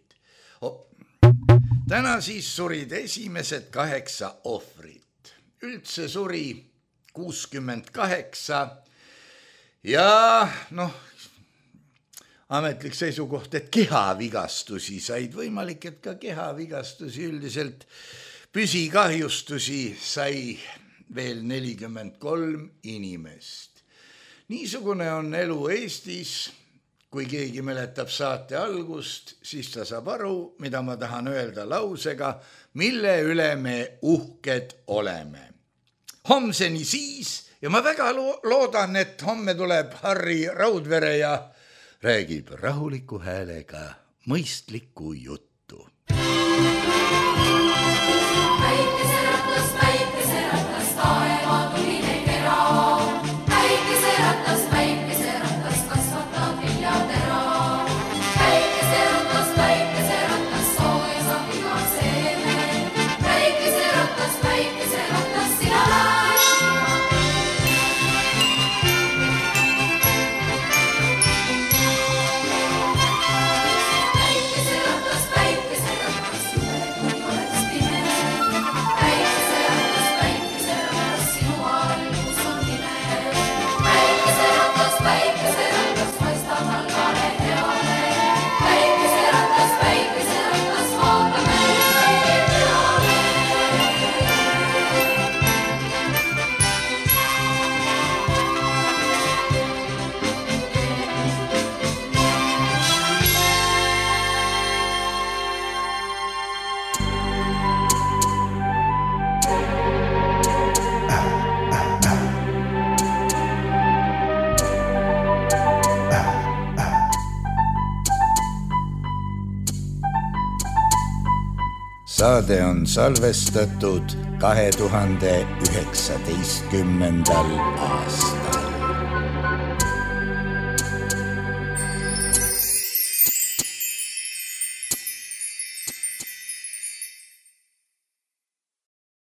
Üldse suri 68 ja ametlik seisukoht, et kehavigastusi said, võimalik, et ka kehavigastusi, üldiselt püsikahjustusi sai veel 43 inimest. Niisugune on elu Eestis. Kui keegi mäletab saate algust, siis ta saab aru, mida ma tahan öelda lausega, mille üle me uhked oleme. Homseni siis ja ma väga loodan, et homme tuleb Harri Raudvere ja räägib rahuliku häälega mõistlikku juttu. Päikeseratas, taeva tuline kera. Päikeseratas, kasvatab viljatera. Päikeseratas, sooja saab iga seeme. Päikeseratas, sina lähed. Saade on salvestatud 2019. aastal.